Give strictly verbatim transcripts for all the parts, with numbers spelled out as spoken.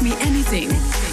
Me Anything.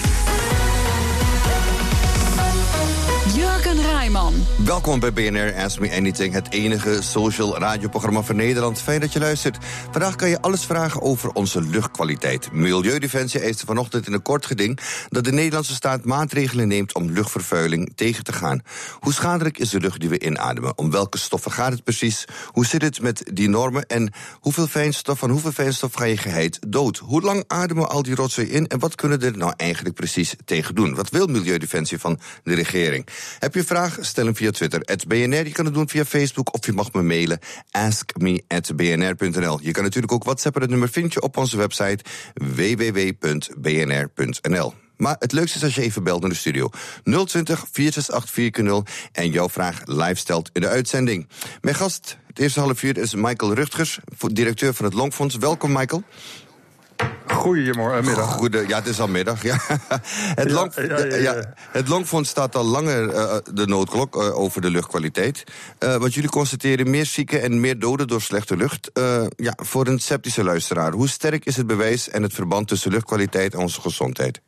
Jurgen Rijman. Welkom bij B N R Ask Me Anything, het enige social radioprogramma van Nederland. Fijn dat je luistert. Vandaag kan je alles vragen over onze luchtkwaliteit. Milieudefensie eiste vanochtend in een kort geding dat de Nederlandse staat maatregelen neemt om luchtvervuiling tegen te gaan. Hoe schadelijk is de lucht die we inademen? Om welke stoffen gaat het precies? Hoe zit het met die normen? En hoeveel fijnstof, van hoeveel fijnstof ga je geheid dood? Hoe lang ademen we al die rotzooi in? En wat kunnen we er nou eigenlijk precies tegen doen? Wat wil Milieudefensie van de regering? Heb je een vraag? Stel hem via Twitter, at B N R. Je kan het doen via Facebook of je mag me mailen, ask me at b n r punt n l. Je kan natuurlijk ook WhatsAppen, het nummer vind je op onze website w w w punt b n r punt n l. Maar het leukste is als je even belt naar de studio. nul twintig, vier zes acht, vier nul en jouw vraag live stelt in de uitzending. Mijn gast, het eerste half uur, is Michael Rutgers, directeur van het Longfonds. Welkom, Michael. Goedemiddag. Goede, ja, het is al middag. Ja. Het, ja, long, ja, ja, ja. Ja, het Longfonds staat al langer uh, de noodklok uh, over de luchtkwaliteit. Uh, want jullie constateren meer zieken en meer doden door slechte lucht. Uh, ja, voor een sceptische luisteraar, hoe sterk is het bewijs en het verband tussen luchtkwaliteit en onze gezondheid?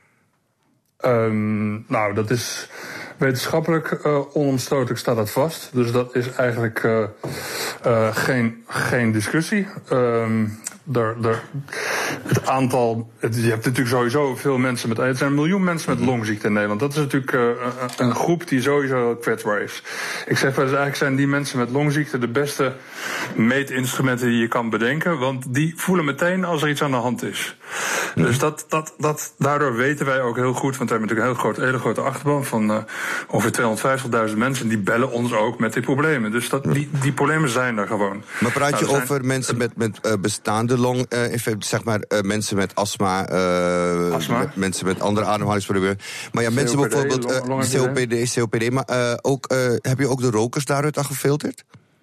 Um, nou, dat is wetenschappelijk uh, onomstotelijk staat dat vast. Dus dat is eigenlijk uh, uh, geen, geen discussie. Um, er, er, het aantal, het, je hebt natuurlijk sowieso veel mensen met, er zijn een miljoen mensen met longziekte in Nederland. Dat is natuurlijk uh, een, een groep die sowieso kwetsbaar is. Ik zeg wel eens, eigenlijk zijn die mensen met longziekte de beste meetinstrumenten die je kan bedenken, want die voelen meteen als er iets aan de hand is. Dus dat, dat, dat, daardoor weten wij ook heel goed, want we hebben natuurlijk een heel groot, hele grote achterban van uh, ongeveer tweehonderdvijftigduizend mensen, die bellen ons ook met die problemen. Dus dat, die, die problemen zijn er gewoon. Maar praat je nou, zijn, over mensen met, met uh, bestaande long, uh, zeg maar uh, mensen met astma, uh, astma? Met, mensen met andere ademhalingsproblemen. Maar ja, mensen C O P D, bijvoorbeeld uh, long, C O P D, C O P D, maar uh, ook, uh, heb je ook de rokers daaruit al gefilterd?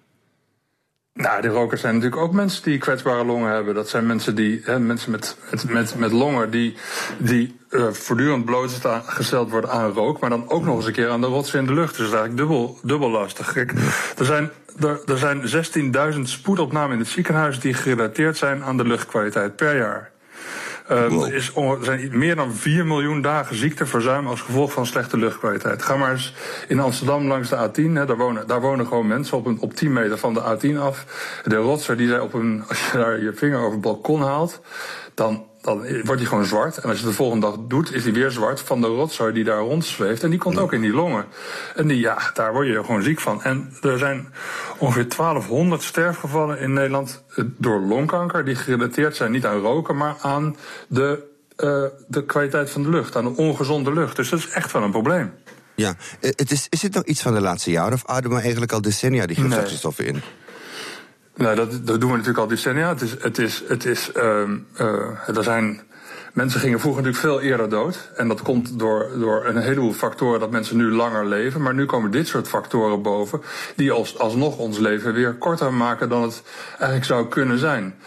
Nou, de rokers zijn natuurlijk ook mensen die kwetsbare longen hebben. Dat zijn mensen die, hè, mensen met, met, met, met longen die, die uh, voortdurend blootgesteld worden aan rook, maar dan ook nog eens een keer aan de rotsen in de lucht. Dus dat is eigenlijk dubbel, dubbel lastig. Kijk, er zijn, er, er zijn zestienduizend spoedopnamen in het ziekenhuis die gerelateerd zijn aan de luchtkwaliteit per jaar. Um, wow. Er, is, er zijn meer dan vier miljoen dagen ziekteverzuim als gevolg van slechte luchtkwaliteit. Ga maar eens in Amsterdam langs de A tien. Hè, daar, wonen, daar wonen gewoon mensen op, een, op tien meter van de A tien af. De rotsen, die zijn op een, als je daar je vinger over het balkon haalt, dan, dan wordt die gewoon zwart. En als je het de volgende dag doet, is die weer zwart van de rotzooi die daar rondzweeft. En die komt ook in die longen. En die, ja, daar word je gewoon ziek van. En er zijn ongeveer twaalfhonderd sterfgevallen in Nederland door longkanker, die gerelateerd zijn niet aan roken, maar aan de, uh, de kwaliteit van de lucht, aan de ongezonde lucht. Dus dat is echt wel een probleem. Ja, het is, is dit nog iets van de laatste jaren of ademen we eigenlijk al decennia die giftige stoffen in? Nou, dat, dat doen we natuurlijk al decennia. Het is, het is, het is, um, uh, er zijn, mensen gingen vroeger natuurlijk veel eerder dood. En dat komt door, door een heleboel factoren dat mensen nu langer leven. Maar nu komen dit soort factoren boven, die als, alsnog ons leven weer korter maken dan het eigenlijk zou kunnen zijn.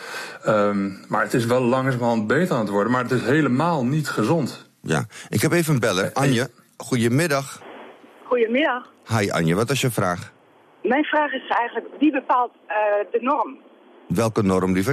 Um, maar het is wel langzamerhand beter aan het worden. Maar het is helemaal niet gezond. Ja, ik heb even een beller. Anje, goedemiddag. Goedemiddag. Hi Anje, wat is je vraag? Mijn vraag is eigenlijk, wie bepaalt uh, de norm? Welke norm, liever?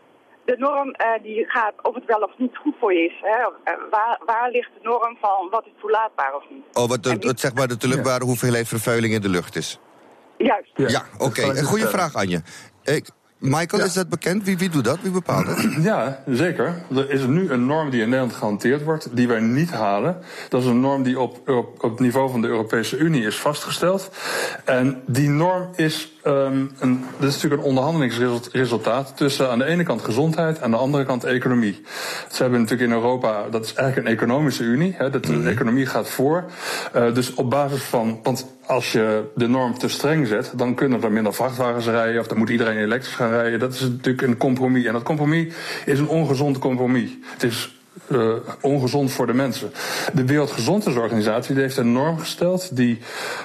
De norm uh, die gaat of het wel of niet goed voor je is. Hè? Uh, waar, waar ligt de norm van wat is toelaatbaar of niet? Oh, wat de, het, zeg maar de terugbare ja. hoeveelheid vervuiling in de lucht is. Juist. Ja, ja oké. Okay. Een goede vraag, Anje. Ik, Michael, ja. is dat bekend? Wie, wie doet dat? Wie bepaalt dat? Ja, zeker. Er is nu een norm die in Nederland gehanteerd wordt, die wij niet halen. Dat is een norm die op, op, op het niveau van de Europese Unie is vastgesteld. En die norm is, um, een, dat is natuurlijk een onderhandelingsresultaat tussen aan de ene kant gezondheid, aan de andere kant economie. Ze hebben natuurlijk in Europa, dat is eigenlijk een economische unie, hè, de, de economie gaat voor. Uh, dus op basis van, want als je de norm te streng zet, dan kunnen er minder vrachtwagens rijden, of dan moet iedereen elektrisch gaan rijden. Dat is natuurlijk een compromis. En dat compromis is een ongezond compromis. Het is uh, ongezond voor de mensen. De Wereldgezondheidsorganisatie die heeft een norm gesteld die,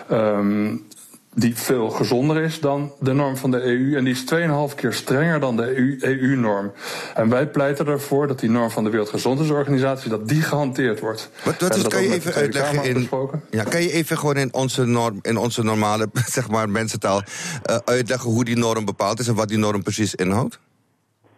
um, die veel gezonder is dan de norm van de E U. En die is tweeënhalf keer strenger dan de E U-norm. En wij pleiten ervoor dat die norm van de Wereldgezondheidsorganisatie, dat die gehanteerd wordt. Wat, wat is, kan je even uitleggen in, ja, kan je even gewoon in onze norm, in onze normale, zeg maar, mensentaal uh, uitleggen hoe die norm bepaald is en wat die norm precies inhoudt?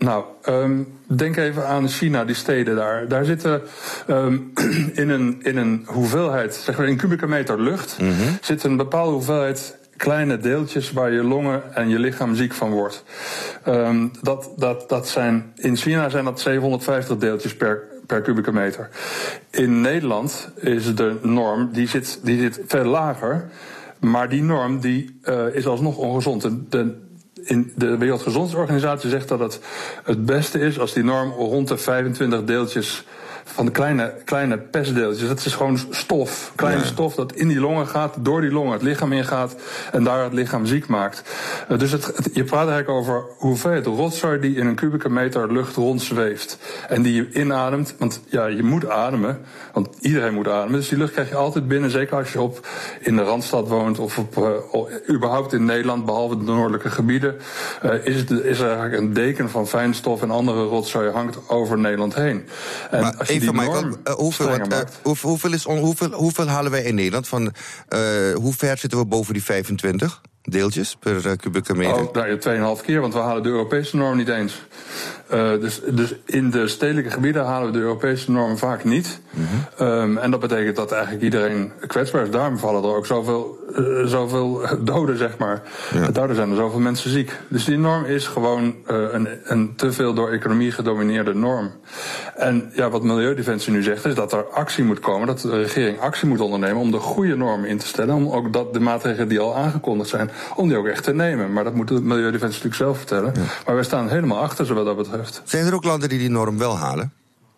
Nou, um, denk even aan China, die steden daar. Daar zitten um, in, een, in een hoeveelheid, zeg maar in kubieke meter lucht, mm-hmm. zit een bepaalde hoeveelheid kleine deeltjes waar je longen en je lichaam ziek van wordt. Um, dat, dat, dat zijn, in China zijn dat zevenhonderdvijftig deeltjes per, per kubieke meter. In Nederland is de norm, die zit, die zit veel lager, maar die norm die, uh, is alsnog ongezond. De, de, In de Wereldgezondheidsorganisatie zegt dat het het beste is als die norm rond de vijfentwintig deeltjes van de kleine, kleine pestdeeltjes. Dat is gewoon stof, kleine ja. stof dat in die longen gaat, door die longen het lichaam ingaat en daar het lichaam ziek maakt. Uh, dus het, het, je praat eigenlijk over hoeveelheid rotzooi die in een kubieke meter lucht rondzweeft. En die je inademt, want ja, je moet ademen, want iedereen moet ademen. Dus die lucht krijg je altijd binnen, zeker als je op in de Randstad woont of op, uh, überhaupt in Nederland, behalve de noordelijke gebieden, uh, is, het, is er eigenlijk een deken van fijnstof en andere rotzooi hangt over Nederland heen. En maar als je even, Michael, uh, hoeveel, wat, uh, hoeveel, hoeveel, is on, hoeveel, hoeveel halen wij in Nederland? Van, uh, hoe ver zitten we boven die vijfentwintig deeltjes per uh, kubieke meter? Oh, nou, twee en een half keer, want we halen de Europese norm niet eens. Uh, dus, dus in de stedelijke gebieden halen we de Europese norm vaak niet. Mm-hmm. Um, en dat betekent dat eigenlijk iedereen kwetsbaar is. Daarom vallen er ook zoveel, uh, zoveel doden, zeg maar. Ja. Daardoor zijn er zoveel mensen ziek. Dus die norm is gewoon uh, een, een te veel door economie gedomineerde norm. En ja, wat Milieudefensie nu zegt, is dat er actie moet komen, dat de regering actie moet ondernemen om de goede norm in te stellen, om ook dat de maatregelen die al aangekondigd zijn, om die ook echt te nemen. Maar dat moet de Milieudefensie natuurlijk zelf vertellen. Ja. Maar wij staan helemaal achter ze wat dat betreft. Zijn er ook landen die die norm wel halen?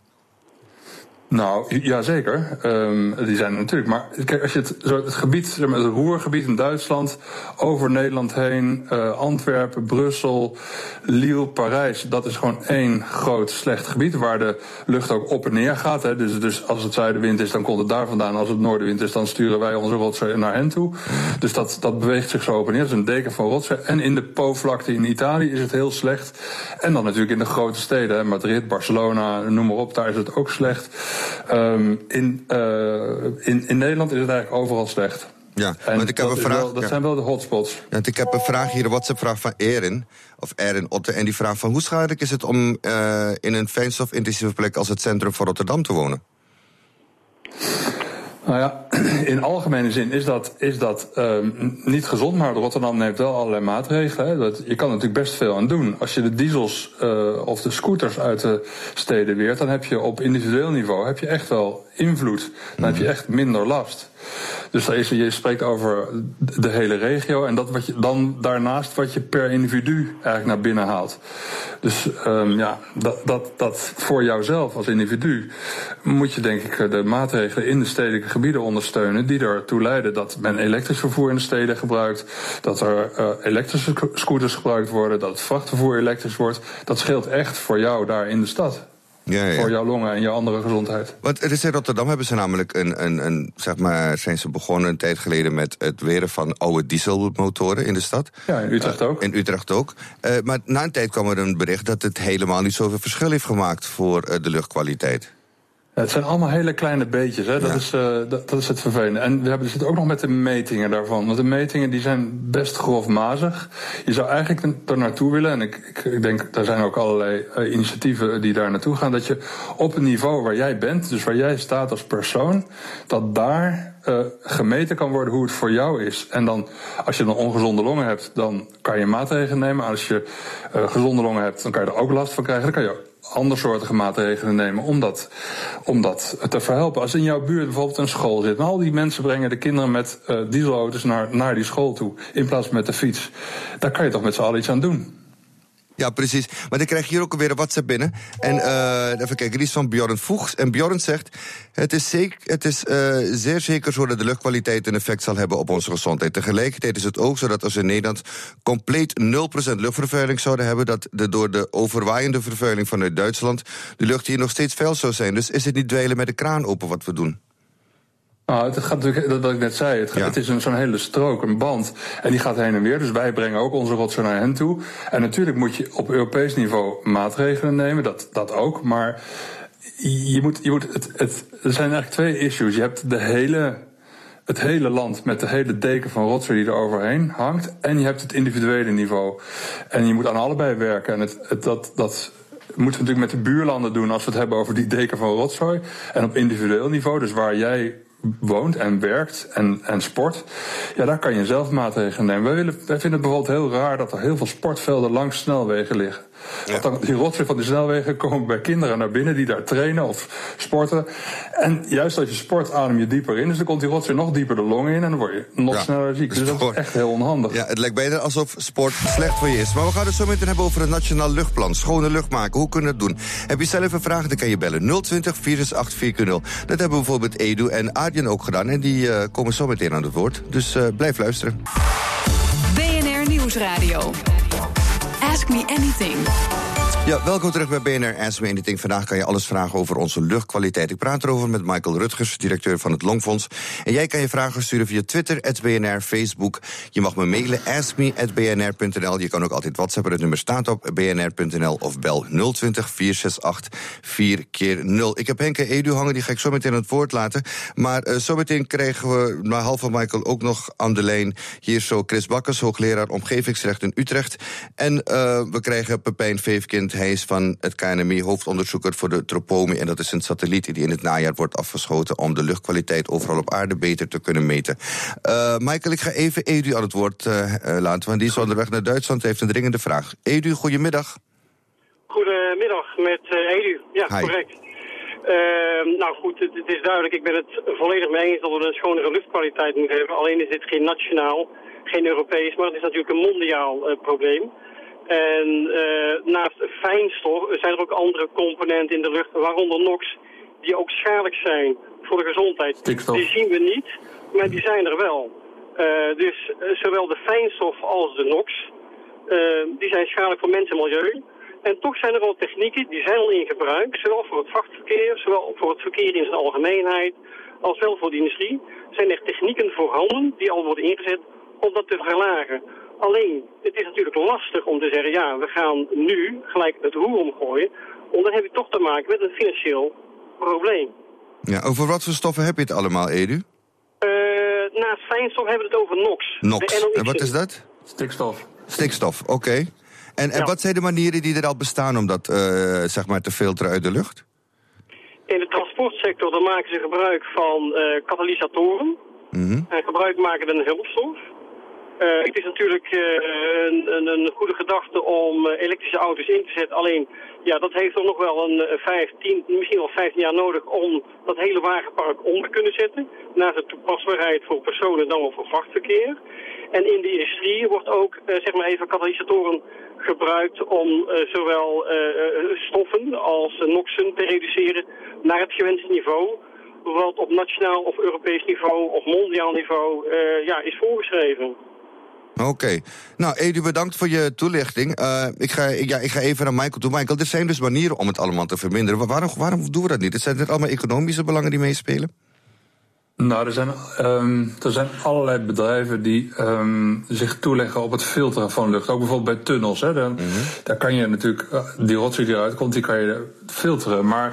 Nou, ja, zeker. Um, die zijn er natuurlijk. Maar kijk, als je het, zo het gebied, zeg maar, het Ruhrgebied in Duitsland, over Nederland heen, uh, Antwerpen, Brussel, Lille, Parijs, dat is gewoon één groot slecht gebied waar de lucht ook op en neer gaat. Hè. Dus, dus als het zuidenwind is, dan komt het daar vandaan. Als het noordenwind is, dan sturen wij onze rotzooi naar hen toe. Dus dat, dat beweegt zich zo op en neer. Dat is een deken van rotzooi. En in de Po-vlakte in Italië is het heel slecht. En dan natuurlijk in de grote steden, hè, Madrid, Barcelona, noem maar op, daar is het ook slecht. Um, in, uh, in, in Nederland is het eigenlijk overal slecht. Ja, want ik heb dat een vraag. Wel, dat ja. zijn wel de hotspots. Ja, ik heb een vraag hier, een WhatsApp-vraag van Erin, of Erin Otte, en die vraagt van hoe schadelijk is het om uh, in een fijnstofintensieve plek als het centrum van Rotterdam te wonen? Nou ja, in algemene zin is dat, is dat um, niet gezond, maar Rotterdam neemt wel allerlei maatregelen. Hè. Dat, je kan er natuurlijk best veel aan doen. Als je de diesels uh, of de scooters uit de steden weert, dan heb je op individueel niveau heb je echt wel invloed. Dan heb je echt minder last. Dus is, je spreekt over de hele regio en dat wat je dan daarnaast wat je per individu eigenlijk naar binnen haalt. Dus um, ja, dat, dat, dat voor jouzelf als individu moet je denk ik de maatregelen in de stedelijke gebieden ondersteunen die ertoe leiden dat men elektrisch vervoer in de steden gebruikt, dat er uh, elektrische scooters gebruikt worden, dat het vrachtvervoer elektrisch wordt. Dat scheelt echt voor jou daar in de stad. Ja, ja. Voor jouw longen en jouw andere gezondheid. Want er is in Rotterdam hebben ze namelijk een, een, een, zeg maar, zijn ze begonnen een tijd geleden met het weren van oude dieselmotoren in de stad. Ja, in Utrecht ook. Uh, in Utrecht ook. Uh, maar na een tijd kwam er een bericht dat het helemaal niet zoveel verschil heeft gemaakt voor uh, de luchtkwaliteit. Ja, het zijn allemaal hele kleine beetjes, hè. Dat, ja. is, uh, dat, dat is het vervelende. En we hebben het ook nog met de metingen daarvan. Want de metingen die zijn best grofmazig. Je zou eigenlijk er naartoe willen, en ik, ik, ik denk, daar zijn ook allerlei uh, initiatieven die daar naartoe gaan, dat je op een niveau waar jij bent, dus waar jij staat als persoon, dat daar uh, gemeten kan worden hoe het voor jou is. En dan, als je dan ongezonde longen hebt, dan kan je maatregelen nemen. Als je uh, gezonde longen hebt, dan kan je er ook last van krijgen. Dan kan je ook andersoortige maatregelen nemen om dat, om dat te verhelpen. Als in jouw buurt bijvoorbeeld een school zit en al die mensen brengen de kinderen met uh, dieselauto's naar, naar die school toe in plaats van met de fiets, daar kan je toch met z'n allen iets aan doen. Ja, precies. Maar dan krijg je hier ook alweer een WhatsApp binnen. En uh, even kijken, die is van Bjorn Voegs. En Bjorn zegt, het is, zeker, het is uh, zeer zeker zo dat de luchtkwaliteit een effect zal hebben op onze gezondheid. Tegelijkertijd is het ook zo dat als we in Nederland compleet nul procent luchtvervuiling zouden hebben, dat de, door de overwaaiende vervuiling vanuit Duitsland de lucht hier nog steeds vuil zou zijn. Dus is het niet dweilen met de kraan open wat we doen? Nou, het gaat natuurlijk, dat wat ik net zei, het, gaat, ja. het is een, zo'n hele strook, een band. En die gaat heen en weer, dus wij brengen ook onze rotzooi naar hen toe. En natuurlijk moet je op Europees niveau maatregelen nemen, dat, dat ook. Maar je moet, je moet het, het, er zijn eigenlijk twee issues. Je hebt de hele het hele land met de hele deken van rotzooi die er overheen hangt. En je hebt het individuele niveau. En je moet aan allebei werken. En het, het, dat, dat moeten we natuurlijk met de buurlanden doen als we het hebben over die deken van rotzooi. En op individueel niveau, dus waar jij woont en werkt en, en sport, ja, daar kan je zelf maatregelen nemen. Wij, willen, wij vinden het bijvoorbeeld heel raar dat er heel veel sportvelden langs snelwegen liggen. Ja. Want dan, die rotzooi van die snelwegen komen bij kinderen naar binnen die daar trainen of sporten. En juist als je sport adem je dieper in, dus dan komt die rotzooi nog dieper de longen in en dan word je nog ja. sneller ziek. Dus dat is echt heel onhandig. Ja, het lijkt bijna alsof sport slecht voor je is. Maar we gaan het zo meteen hebben over het Nationaal Luchtplan. Schone lucht maken, hoe kunnen we dat doen? Heb je zelf een vraag, dan kan je bellen nul twintig, vier zes acht, vier nul. Dat hebben bijvoorbeeld Edu en Arjen ook gedaan en die uh, komen zo meteen aan het woord. Dus uh, blijf luisteren. B N R Nieuwsradio. Ask Me Anything. Ja, welkom terug bij B N R Ask Me Anything. Vandaag kan je alles vragen over onze luchtkwaliteit. Ik praat erover met Michael Rutgers, directeur van het Longfonds. En jij kan je vragen sturen via Twitter, at B N R, Facebook. Je mag me mailen, ask me at b n r punt n l. Je kan ook altijd WhatsAppen, het nummer staat op b n r punt n l. Of bel nul twintig, vier zes acht, vier nul. Ik heb Henk en Edu hangen, die ga ik zo meteen aan het woord laten. Maar uh, zo meteen krijgen we, na half van Michael, ook nog aan de lijn hier zo Chris Bakkers, hoogleraar omgevingsrecht in Utrecht. En uh, we krijgen Pepijn Veefkind. Hij is van het K N M I, hoofdonderzoeker voor de Tropomi. En dat is een satelliet die in het najaar wordt afgeschoten om de luchtkwaliteit overal op aarde beter te kunnen meten. Uh, Michael, ik ga even Edu aan het woord uh, uh, laten, want die is onderweg naar Duitsland. Hij heeft een dringende vraag. Edu, goedemiddag. Goedemiddag, met uh, Edu. Ja, Hi. Correct. Uh, nou goed, het, het is duidelijk, ik ben het volledig mee eens dat we een schonere luchtkwaliteit moeten hebben. Alleen is dit geen nationaal, geen Europees, maar het is natuurlijk een mondiaal uh, probleem. En uh, naast fijnstof zijn er ook andere componenten in de lucht, waaronder NOx, die ook schadelijk zijn voor de gezondheid. Stikstof. Die zien we niet, maar die zijn er wel. Uh, dus uh, zowel de fijnstof als de NOx, uh, die zijn schadelijk voor mens en milieu. En toch zijn er al technieken, die zijn al in gebruik, zowel voor het vrachtverkeer, zowel voor het verkeer in zijn algemeenheid, als wel voor de industrie. Zijn er technieken voorhanden die al worden ingezet om dat te verlagen. Alleen, het is natuurlijk lastig om te zeggen, ja, we gaan nu gelijk het roer omgooien. Want dan heb je toch te maken met een financieel probleem. Ja, over wat voor stoffen heb je het allemaal, Edu? Uh, naast fijnstof hebben we het over NOx. NOx, en wat is dat? Stikstof. Stikstof, oké. Okay. En, en ja. wat zijn de manieren die er al bestaan om dat uh, zeg maar te filteren uit de lucht? In de transportsector dan maken ze gebruik van uh, katalysatoren. Mm-hmm. En gebruik maken van een hulpstof. Uh, het is natuurlijk uh, een, een, een goede gedachte om uh, elektrische auto's in te zetten. Alleen, ja, dat heeft toch nog wel een uh, vijftien, misschien wel vijftien jaar nodig om dat hele wagenpark om te kunnen zetten. Naast de toepasbaarheid voor personen dan wel voor vrachtverkeer. En in de industrie wordt ook, uh, zeg maar even, katalysatoren gebruikt om uh, zowel uh, uh, stoffen als uh, noxen te reduceren naar het gewenste niveau. Wat op nationaal of Europees niveau of mondiaal niveau uh, ja, is voorgeschreven. Oké. Okay. Nou, Edu, bedankt voor je toelichting. Uh, ik, ga, ja, ik ga even naar Michael toe. Michael, er zijn dus manieren om het allemaal te verminderen. Waarom, waarom doen we dat niet? Het zijn het allemaal economische belangen die meespelen? Nou, er zijn, um, er zijn allerlei bedrijven die um, zich toeleggen op het filteren van lucht. Ook bijvoorbeeld bij tunnels. Hè. Dan, mm-hmm. Daar kan je natuurlijk, die rotzooi die eruit komt, die kan je filteren. Maar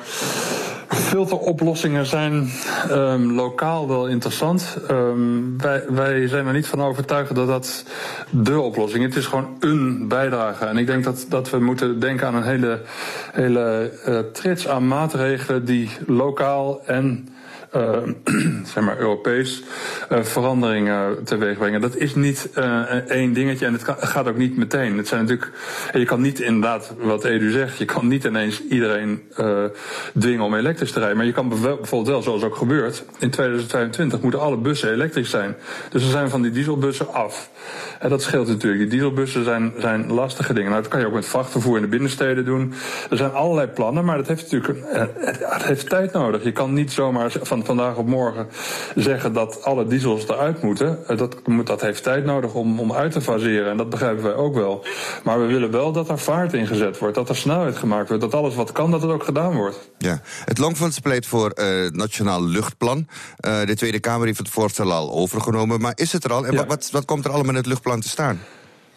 filteroplossingen zijn um, lokaal wel interessant. Um, wij, wij zijn er niet van overtuigd dat dat de oplossing is. Het is gewoon een bijdrage. En ik denk dat, dat we moeten denken aan een hele, hele uh, trits aan maatregelen die lokaal en Uh, zeg maar Europees uh, veranderingen teweeg brengen. Dat is niet uh, één dingetje en het kan, gaat ook niet meteen. Het zijn natuurlijk, je kan niet inderdaad, wat Edu zegt, je kan niet ineens iedereen uh, dwingen om elektrisch te rijden. Maar je kan bijvoorbeeld wel, zoals ook gebeurt, in tweeduizend vijfentwintig moeten alle bussen elektrisch zijn. Dus er zijn van die dieselbussen af. En dat scheelt natuurlijk. Die dieselbussen zijn, zijn lastige dingen. Nou, dat kan je ook met vrachtvervoer in de binnensteden doen. Er zijn allerlei plannen, maar dat heeft natuurlijk uh, het heeft tijd nodig. Je kan niet zomaar van vandaag op morgen zeggen dat alle diesels eruit moeten. Dat, dat heeft tijd nodig om, om uit te faseren. En dat begrijpen wij ook wel. Maar we willen wel dat er vaart ingezet wordt. Dat er snelheid gemaakt wordt. Dat alles wat kan, dat het ook gedaan wordt. Ja. Het Longfonds pleit voor uh, het Nationaal Luchtplan. Uh, de Tweede Kamer heeft het voorstel al overgenomen. Maar is het er al? En ja. wat, wat komt er allemaal in het luchtplan te staan?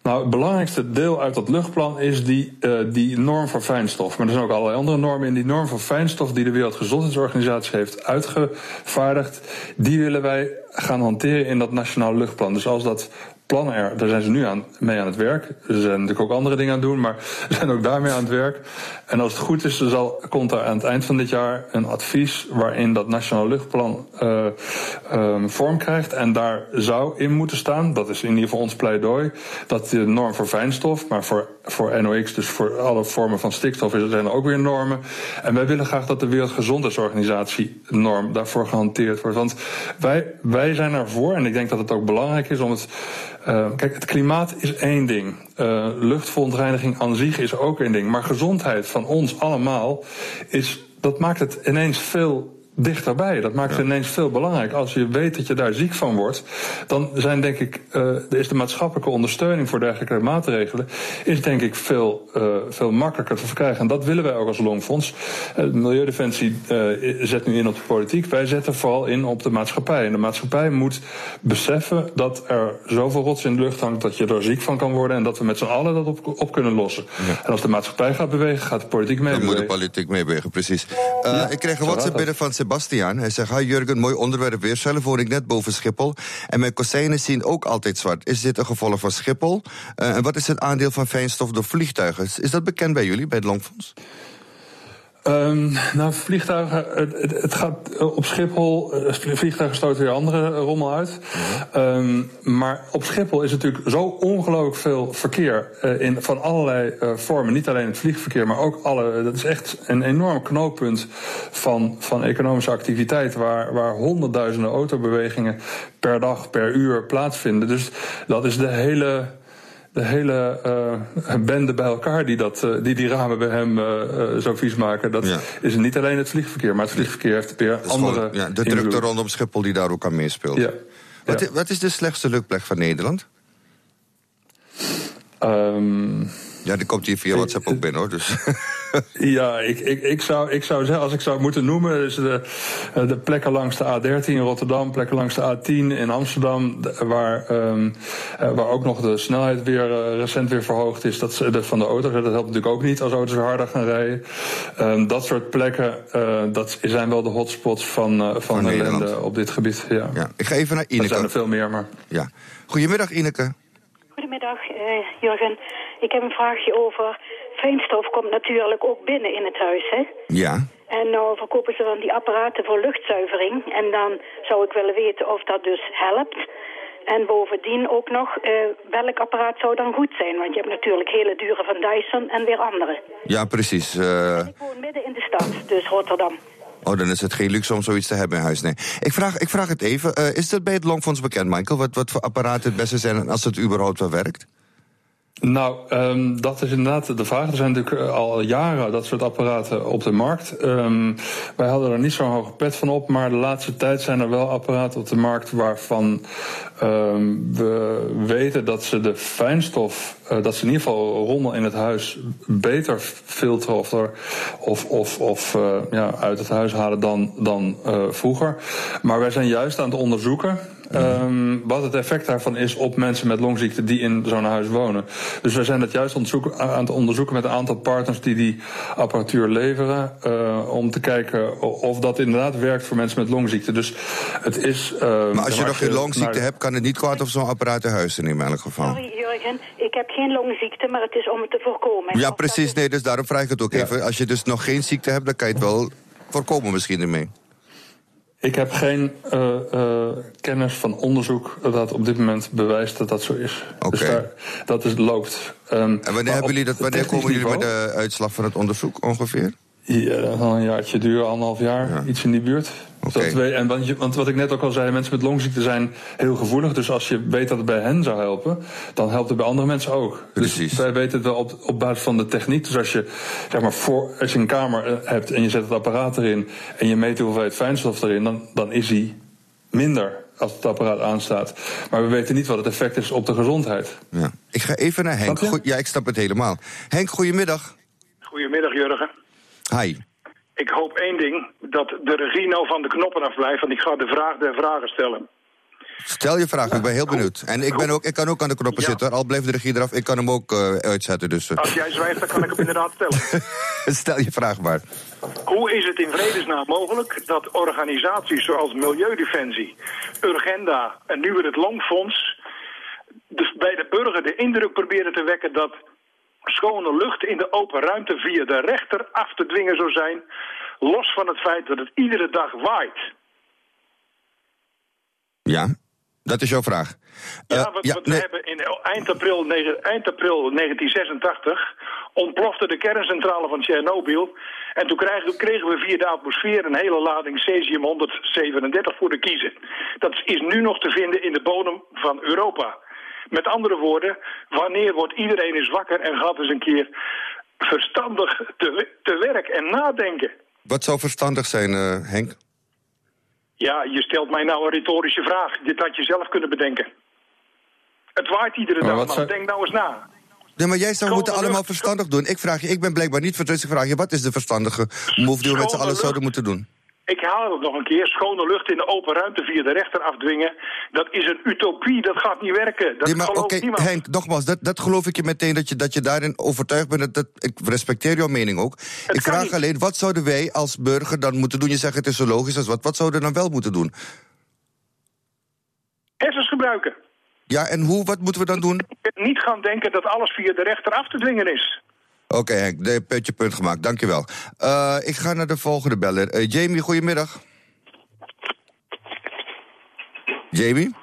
Nou, het belangrijkste deel uit dat luchtplan is die, uh, die norm voor fijnstof. Maar er zijn ook allerlei andere normen in. Die norm voor fijnstof die de Wereldgezondheidsorganisatie heeft uitgevaardigd, die willen wij gaan hanteren in dat nationale luchtplan. Dus als dat plannen er, daar zijn ze nu aan, mee aan het werk. Er zijn natuurlijk ook andere dingen aan het doen, maar ze zijn ook daarmee aan het werk. En als het goed is, zal, komt er aan het eind van dit jaar een advies waarin dat nationaal luchtplan uh, um, vorm krijgt. En daar zou in moeten staan, dat is in ieder geval ons pleidooi, dat de norm voor fijnstof, maar voor, voor N O X, dus voor alle vormen van stikstof, zijn er ook weer normen. En wij willen graag dat de Wereldgezondheidsorganisatie norm daarvoor gehanteerd wordt. Want wij, wij zijn ervoor, en ik denk dat het ook belangrijk is om het. Uh, kijk, het klimaat is één ding. Uh, luchtverontreiniging aan zich is ook één ding. Maar gezondheid van ons allemaal, is, dat maakt het ineens veel dichterbij. Dat maakt het ja. ineens veel belangrijk. Als je weet dat je daar ziek van wordt, dan zijn denk ik, uh, is de maatschappelijke ondersteuning voor dergelijke maatregelen is denk ik veel, uh, veel makkelijker te verkrijgen. En dat willen wij ook als Longfonds. Uh, Milieudefensie uh, zet nu in op de politiek. Wij zetten vooral in op de maatschappij. En de maatschappij moet beseffen dat er zoveel rots in de lucht hangt dat je er ziek van kan worden en dat we met z'n allen dat op, op kunnen lossen. Ja. En als de maatschappij gaat bewegen, gaat de politiek mee dan bewegen. moet de politiek mee bewegen, precies. Uh, ja, ik kreeg een WhatsApp binnen van Sebastiaan. Hij zegt, hi Jurgen, mooi onderwerp weer. Zelf woon ik net boven Schiphol. En mijn kozijnen zien ook altijd zwart. Is dit een gevolg van Schiphol? Uh, en wat is het aandeel van fijnstof door vliegtuigen? Is dat bekend bij jullie, bij het Longfonds? Um, nou, vliegtuigen, het, het gaat op Schiphol, vliegtuigen stoten weer andere rommel uit. Mm-hmm. Um, maar op Schiphol is natuurlijk zo ongelooflijk veel verkeer uh, in, van allerlei uh, vormen. Niet alleen het vliegverkeer, maar ook alle. Dat is echt een enorm knooppunt van, van economische activiteit, waar, waar honderdduizenden autobewegingen per dag, per uur plaatsvinden. Dus dat is de hele. De hele uh, bende bij elkaar die, dat, uh, die die ramen bij hem uh, uh, zo vies maken. Dat ja. is niet alleen het vliegverkeer, maar het vliegverkeer heeft weer andere gewoon, ja, de drukte rondom Schiphol die daar ook aan meespeelt. Ja. Wat, ja. is, wat is de slechtste luchtplek van Nederland? Um, ja, die komt hier via WhatsApp ook binnen, hoor. Dus. Ja, ik, ik, ik, zou, ik zou zeggen, als ik zou moeten noemen, is de, de plekken langs de A dertien in Rotterdam, plekken langs de A tien in Amsterdam, waar, um, waar ook nog de snelheid weer uh, recent weer verhoogd is, dat de, van de auto's. Dat helpt natuurlijk ook niet als auto's weer harder gaan rijden. Um, dat soort plekken, uh, dat zijn wel de hotspots van, uh, van, van ellende op dit gebied. Ja. Ja, ik ga even naar Ineke. Er zijn er veel meer, maar. Ja. Goedemiddag, Ineke. Goedemiddag, uh, Jurgen. Ik heb een vraagje over. Fijnstof komt natuurlijk ook binnen in het huis, hè? Ja. En nou verkopen ze van die apparaten voor luchtzuivering. En dan zou ik willen weten of dat dus helpt. En bovendien ook nog, uh, welk apparaat zou dan goed zijn? Want je hebt natuurlijk hele dure van Dyson en weer andere. Ja, precies. Uh... Ik woon midden in de stad, dus Rotterdam. Oh, dan is het geen luxe om zoiets te hebben in huis, nee. Ik vraag, ik vraag het even, uh, is dat bij het Longfonds bekend, Michael? Wat, wat voor apparaten het beste zijn en als het überhaupt wel werkt? Nou, um, dat is inderdaad de vraag. Er zijn natuurlijk al jaren dat soort apparaten op de markt. Um, wij hadden er niet zo'n hoge pet van op, maar de laatste tijd zijn er wel apparaten op de markt waarvan um, we weten dat ze de fijnstof, uh, dat ze in ieder geval rommel in het huis beter filteren of, er, of, of, of uh, ja, uit het huis halen dan, dan uh, vroeger. Maar wij zijn juist aan het onderzoeken Um, wat het effect daarvan is op mensen met longziekte die in zo'n huis wonen. Dus wij zijn dat juist onderzoeken, aan het onderzoeken met een aantal partners die die apparatuur leveren, uh, om te kijken of dat inderdaad werkt voor mensen met longziekte. Dus het is. Uh, maar als je nog geen longziekte naar... hebt, kan het niet kwaad of zo'n apparaat in huis te nemen in elk geval. Sorry Jurgen, ik heb geen longziekte, maar het is om het te voorkomen. Ja, precies. Nee, dus daarom vraag ik het ook ja. even. Als je dus nog geen ziekte hebt, dan kan je het wel voorkomen misschien ermee. Ik heb geen uh, uh, kennis van onderzoek dat op dit moment bewijst dat dat zo is. Okay. Dus daar, dat is, loopt. Um, en wanneer, hebben jullie dat, wanneer komen jullie niveau, met de uitslag van het onderzoek ongeveer? Ja, dat zal een jaartje duren, anderhalf jaar, ja. iets in die buurt. Okay. We, en want, je, want wat ik net ook al zei, mensen met longziekte zijn heel gevoelig. Dus als je weet dat het bij hen zou helpen, dan helpt het bij andere mensen ook. Precies. Dus wij weten het wel op, op basis van de techniek. Dus als je, zeg maar, voor, als je een kamer hebt en je zet het apparaat erin en je meet de hoeveelheid fijnstof erin, dan, dan is die minder als het apparaat aanstaat. Maar we weten niet wat het effect is op de gezondheid. Ja. Ik ga even naar Henk. Go- ja, ik snap het helemaal. Henk, goedemiddag. Goedemiddag, Jurgen. Hi. Ik hoop één ding, dat de regie nou van de knoppen af blijft, want ik ga de vraag der vragen stellen. Stel je vraag, ik ben heel benieuwd. En ik, ben ook, ik kan ook aan de knoppen ja. zitten, al blijft de regie eraf. Ik kan hem ook uh, uitzetten. Dus, uh. Als jij zwijgt, dan kan ik hem inderdaad stellen. Stel je vraag maar. Hoe is het in vredesnaam mogelijk dat organisaties zoals Milieudefensie, Urgenda en nu weer het Landfonds dus bij de burger de indruk proberen te wekken dat schone lucht in de open ruimte via de rechter af te dwingen zou zijn, los van het feit dat het iedere dag waait? Ja, dat is jouw vraag. Ja, uh, want, ja, want nee. we hebben in eind april, eind april negentien zesentachtig ontplofte de kerncentrale van Tsjernobyl. En toen kregen, kregen we via de atmosfeer een hele lading cesium honderdzevenendertig voor de kiezen. Dat is nu nog te vinden in de bodem van Europa. Met andere woorden, wanneer wordt iedereen eens wakker en gaat eens een keer verstandig te, te werk en nadenken? Wat zou verstandig zijn, uh, Henk? Ja, je stelt mij nou een retorische vraag. Dit had je zelf kunnen bedenken. Het waait iedere dag, man. Zou... Denk nou eens na. Nee, maar jij zou moeten allemaal lucht. verstandig doen. Ik vraag je, ik ben blijkbaar niet vertrouwd. Ik vraag je, wat is de verstandige move die we met z'n allen zouden moeten doen? Ik haal het nog een keer. Schone lucht in de open ruimte via de rechter afdwingen. Dat is een utopie. Dat gaat niet werken. Dat nee, maar oké, okay, Henk, nogmaals, dat, dat geloof ik je meteen dat je, dat je daarin overtuigd bent. Dat, dat, ik respecteer jouw mening ook. Het ik vraag niet. alleen, wat zouden wij als burger dan moeten doen? Je zegt het is zo logisch als wat. Wat zouden we dan wel moeten doen? Hersens gebruiken. Ja, en hoe? Wat moeten we dan doen? Niet gaan denken dat alles via de rechter af te dwingen is. Oké, okay, Henk, de puntje punt gemaakt. Dankjewel. Uh, ik ga naar de volgende beller. Uh, Jamie, goedemiddag. Jamie?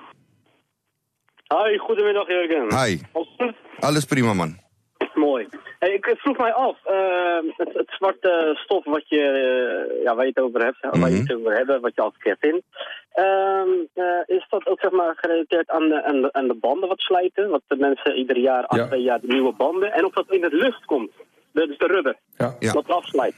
Hi, goedemiddag Jurgen. Hi. Alles prima, man. Mooi. Hey, ik vroeg mij af, uh, het, het zwarte stof wat je, uh, ja, waar je het over hebt, mm-hmm. waar je het over hebt, wat je altijd keer vindt. Uh, uh, is dat ook zeg maar gerelateerd aan de, aan, de, aan de banden wat slijten? Want de mensen ieder jaar, ja. twee jaar de nieuwe banden. En of dat in de lucht komt, dus de rubber, ja. Ja. dat afslijt.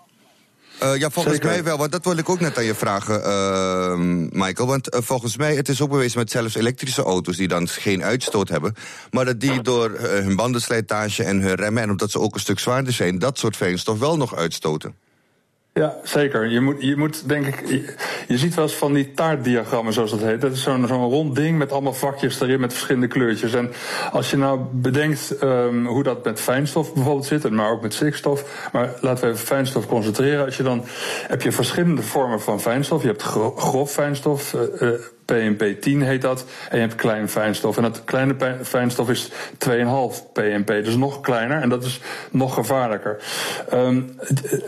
Uh, ja, volgens Zeker. mij wel, want dat wil ik ook net aan je vragen, uh, Michael. Want uh, volgens mij, het is ook bewezen met zelfs elektrische auto's die dan geen uitstoot hebben, maar dat die door uh, hun bandenslijtage en hun remmen, en omdat ze ook een stuk zwaarder zijn, dat soort fijnstof wel nog uitstoten. Ja, zeker. Je moet, je moet denk ik, je, je ziet wel eens van die taartdiagrammen, zoals dat heet. Dat is zo'n, zo'n rond ding met allemaal vakjes erin met verschillende kleurtjes. En als je nou bedenkt um, hoe dat met fijnstof bijvoorbeeld zit, maar ook met stikstof. Maar laten we even fijnstof concentreren. Als je dan, heb je verschillende vormen van fijnstof. Je hebt gro- grof fijnstof, uh, uh, P M P tien heet dat. En je hebt klein fijnstof. En dat kleine fijnstof is twee komma vijf P M P. Dus nog kleiner. En dat is nog gevaarlijker. Um,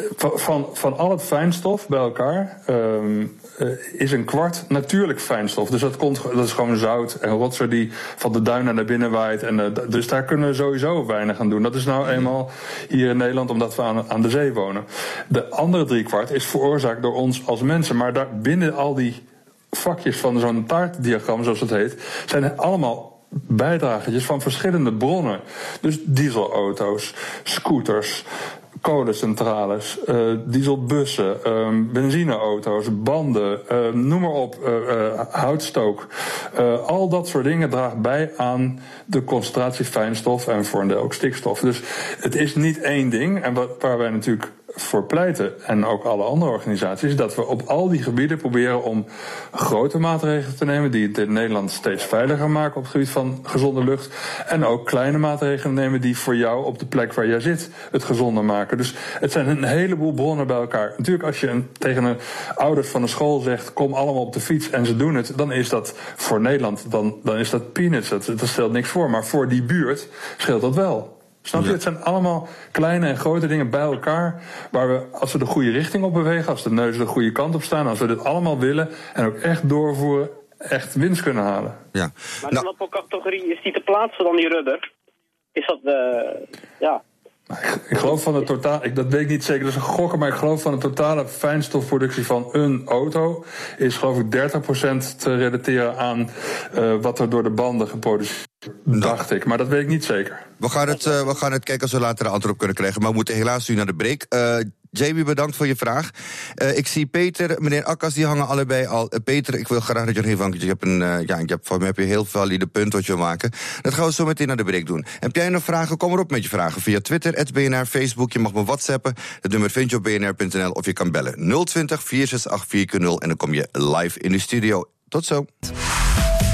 van, van al het fijnstof bij elkaar um, uh, is een kwart natuurlijk fijnstof. Dus dat, komt, dat is gewoon zout en rotzooi die van de duinen naar binnen waait. En, uh, dus daar kunnen we sowieso weinig aan doen. Dat is nou eenmaal hier in Nederland omdat we aan, aan de zee wonen. De andere drie kwart is veroorzaakt door ons als mensen. Maar daar binnen al die vakjes van zo'n taartdiagram, zoals het heet, zijn allemaal bijdragertjes van verschillende bronnen. Dus dieselauto's, scooters, kolencentrales, uh, dieselbussen, uh, benzineauto's, banden, uh, noem maar op, uh, uh, houtstook. Uh, al dat soort dingen draagt bij aan de concentratie fijnstof en voor een deel ook stikstof. Dus het is niet één ding. En wat, waar wij natuurlijk voor pleiten, en ook alle andere organisaties, dat we op al die gebieden proberen om grote maatregelen te nemen die het in Nederland steeds veiliger maken op het gebied van gezonde lucht. En ook kleine maatregelen nemen die voor jou op de plek waar jij zit het gezonder maken. Dus het zijn een heleboel bronnen bij elkaar. Natuurlijk, als je een, tegen een ouders van een school zegt, kom allemaal op de fiets en ze doen het, dan is dat voor Nederland, dan, dan is dat peanuts. Dat, dat stelt niks voor. Maar voor die buurt scheelt dat wel. Snap je? Ja. Het zijn allemaal kleine en grote dingen bij elkaar, waar we, als we de goede richting op bewegen, als de neuzen de goede kant op staan, als we dit allemaal willen en ook echt doorvoeren, echt winst kunnen halen. Ja. Maar in welke categorie is die te plaatsen dan, die rubber? Is dat, uh, ja... Ik, ik geloof van de totaal, ik, dat weet ik niet zeker, dat is een gokken, maar ik geloof van de totale fijnstofproductie van een auto is geloof ik dertig procent te relateren aan uh, wat er door de banden geproduceerd wordt, dacht ik. Maar dat weet ik niet zeker. We gaan het, uh, we gaan het kijken als we later een antwoord op kunnen krijgen, maar we moeten helaas nu naar de break. Uh, Jamie, bedankt voor je vraag. Uh, ik zie Peter, meneer Akkas, die hangen allebei al. Uh, Peter, ik wil graag dat je nog even hangt. Je hebt een, uh, ja, je hebt, voor mij heb je heel valide punt wat je wil maken. Dat gaan we zo meteen naar de break doen. Heb jij nog vragen? Kom erop met je vragen. Via Twitter, at B N R, Facebook. Je mag me whatsappen. Het nummer vind je op b n r punt n l of je kan bellen nul twintig, vier zes acht, vier nul en dan kom je live in de studio. Tot zo.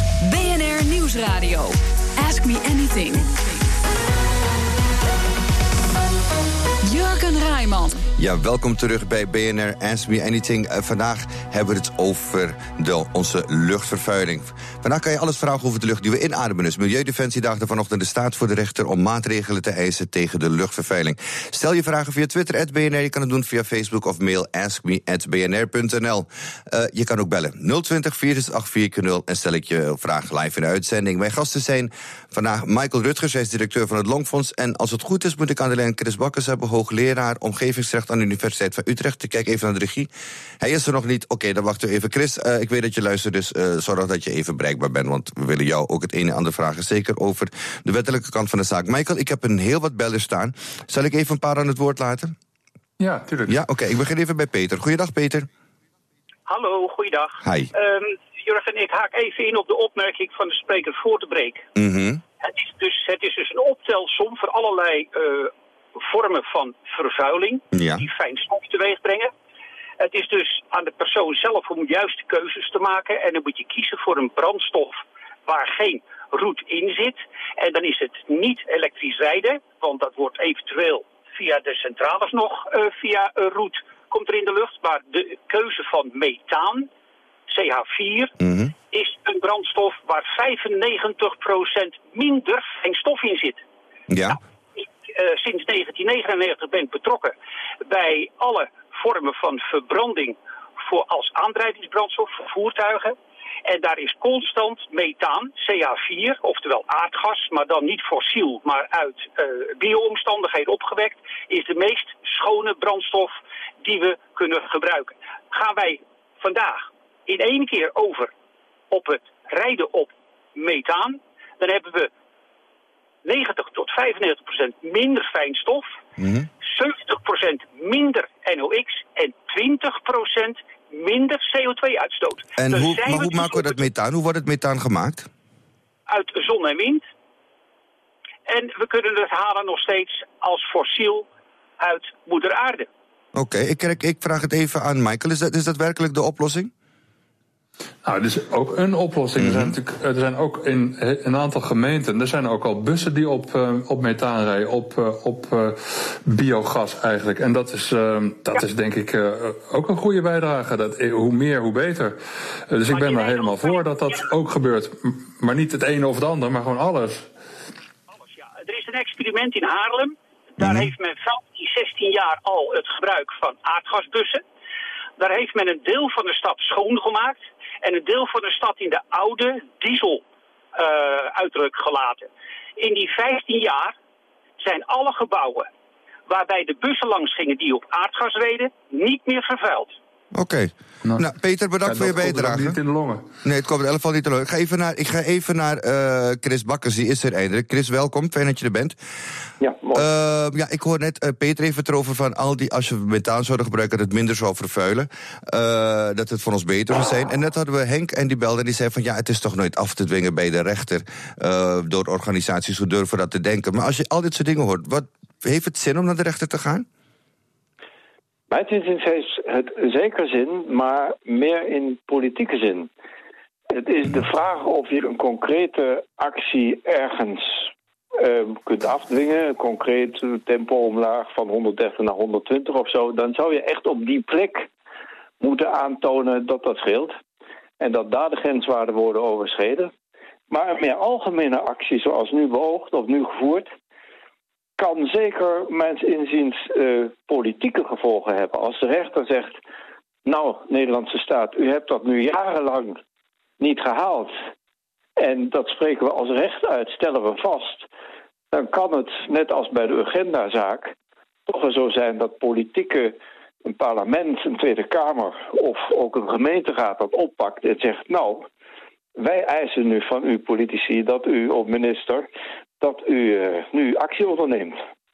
Nieuwsradio. Ask Me Anything. Jurgen Rijman. Ja, welkom terug bij B N R Ask Me Anything. Uh, vandaag hebben we het over de, onze luchtvervuiling. Vandaag kan je alles vragen over de lucht die we inademen. Dus Milieudefensie daagde vanochtend de staat voor de rechter om maatregelen te eisen tegen de luchtvervuiling. Stel je vragen via Twitter, at B N R. Je kan het doen via Facebook of mail askme at b n r punt n l. Uh, je kan ook bellen nul twintig, vier zes acht, vier nul en stel ik je vraag live in de uitzending. Mijn gasten zijn vandaag Michael Rutgers, hij is directeur van het Longfonds. En als het goed is, moet ik aan de lijn Chris Bakkers hebben, hoogleraar omgevingsrecht aan de Universiteit van Utrecht. Ik kijk even naar de regie. Hij is er nog niet. Oké, okay, dan wachten we even. Chris, uh, ik weet dat je luistert, dus uh, zorg dat je even bereikbaar bent, want we willen jou ook het een en ander vragen. Zeker over de wettelijke kant van de zaak. Michael, ik heb een heel wat bellen staan. Zal ik even een paar aan het woord laten? Ja, tuurlijk. Ja, oké. Okay, ik begin even bij Peter. Goeiedag, Peter. Hallo, goeiedag. Hi. Um, Jurgen, ik haak even in op de opmerking van de spreker voor de break. Mm-hmm. Het is dus, het is dus een optelsom voor allerlei uh, vormen van vervuiling, ja. die fijnstof teweeg brengen. Het is dus aan de persoon zelf om juiste keuzes te maken. En dan moet je kiezen voor een brandstof waar geen roet in zit. En dan is het niet elektrisch rijden, want dat wordt eventueel via de centrales nog uh, via een roet komt er in de lucht. Maar de keuze van methaan, C H vier, mm-hmm. is een brandstof waar vijfennegentig procent minder fijnstof in zit. Ja. Nou, ik uh, sinds negentien negenennegentig ben ik betrokken bij alle vormen van verbranding voor als aandrijvingsbrandstof voor voertuigen. En daar is constant methaan, C H vier, oftewel aardgas, maar dan niet fossiel, maar uit uh, bio-omstandigheden opgewekt, is de meest schone brandstof die we kunnen gebruiken. Gaan wij vandaag in één keer over op het rijden op methaan, dan hebben we negentig tot vijfennegentig procent minder fijnstof, mm-hmm. zeventig procent minder N O x en twintig procent minder C O twee uitstoot. En dus hoe, maar hoe maken we dat methaan? Hoe wordt het methaan gemaakt? Uit zon en wind. En we kunnen het halen nog steeds als fossiel uit moeder aarde. Oké, okay, ik, ik vraag het even aan Michael. Is dat, is dat werkelijk de oplossing? Nou, het is ook een oplossing. Mm-hmm. Er zijn natuurlijk, er zijn ook in een aantal gemeenten, er zijn ook al bussen die op, uh, op methaan rijden, op, uh, op uh, biogas eigenlijk. En dat is, uh, dat ja. is denk ik uh, ook een goede bijdrage. Dat, hoe meer, hoe beter. Uh, dus maar ik ben er helemaal voor dat dat ja. ook gebeurt. Maar niet het ene of het ander, maar gewoon alles. Alles, ja. Er is een experiment in Haarlem. Daar mm-hmm. heeft men vijftien, zestien jaar al het gebruik van aardgasbussen. Daar heeft men een deel van de stad schoongemaakt en een deel van de stad in de oude diesel uh, uitdruk gelaten. In die vijftien jaar zijn alle gebouwen waarbij de bussen langs gingen die op aardgas reden niet meer vervuild. Oké. Okay. Nou, nou, Peter, bedankt ja, voor je bijdrage. Niet in de longen. Nee, het komt in elk geval niet in de longen. Ik ga even naar, ik ga even naar uh, Chris Bakkers, die is er eindelijk. Chris, welkom, fijn dat je er bent. Ja, mooi. Uh, ja, ik hoor net uh, Peter even erover van al die, als je methaan zouden gebruiken, dat het minder zou vervuilen. Uh, dat het voor ons beter zou zijn. En net hadden we Henk en die belde en die zei van ja, het is toch nooit af te dwingen bij de rechter. Uh, door organisaties who durven dat te denken. Maar als je al dit soort dingen hoort, wat, heeft het zin om naar de rechter te gaan? Mijn inziens heeft het zeker zin, maar meer in politieke zin. Het is de vraag of je een concrete actie ergens uh, kunt afdwingen. Een concreet tempo omlaag van honderddertig naar honderdtwintig of zo. Dan zou je echt op die plek moeten aantonen dat dat scheelt. En dat daar de grenswaarden worden overschreden. Maar een meer algemene actie zoals nu beoogd of nu gevoerd kan zeker, mijns inziens, uh, politieke gevolgen hebben. Als de rechter zegt, nou, Nederlandse staat, u hebt dat nu jarenlang niet gehaald. En dat spreken we als recht uit, stellen we vast. Dan kan het, net als bij de Urgenda-zaak, toch wel zo zijn dat politieke, een parlement, een Tweede Kamer of ook een gemeenteraad dat oppakt en zegt, nou, wij eisen nu van u politici dat u, of minister, dat u uh, nu actie onderneemt.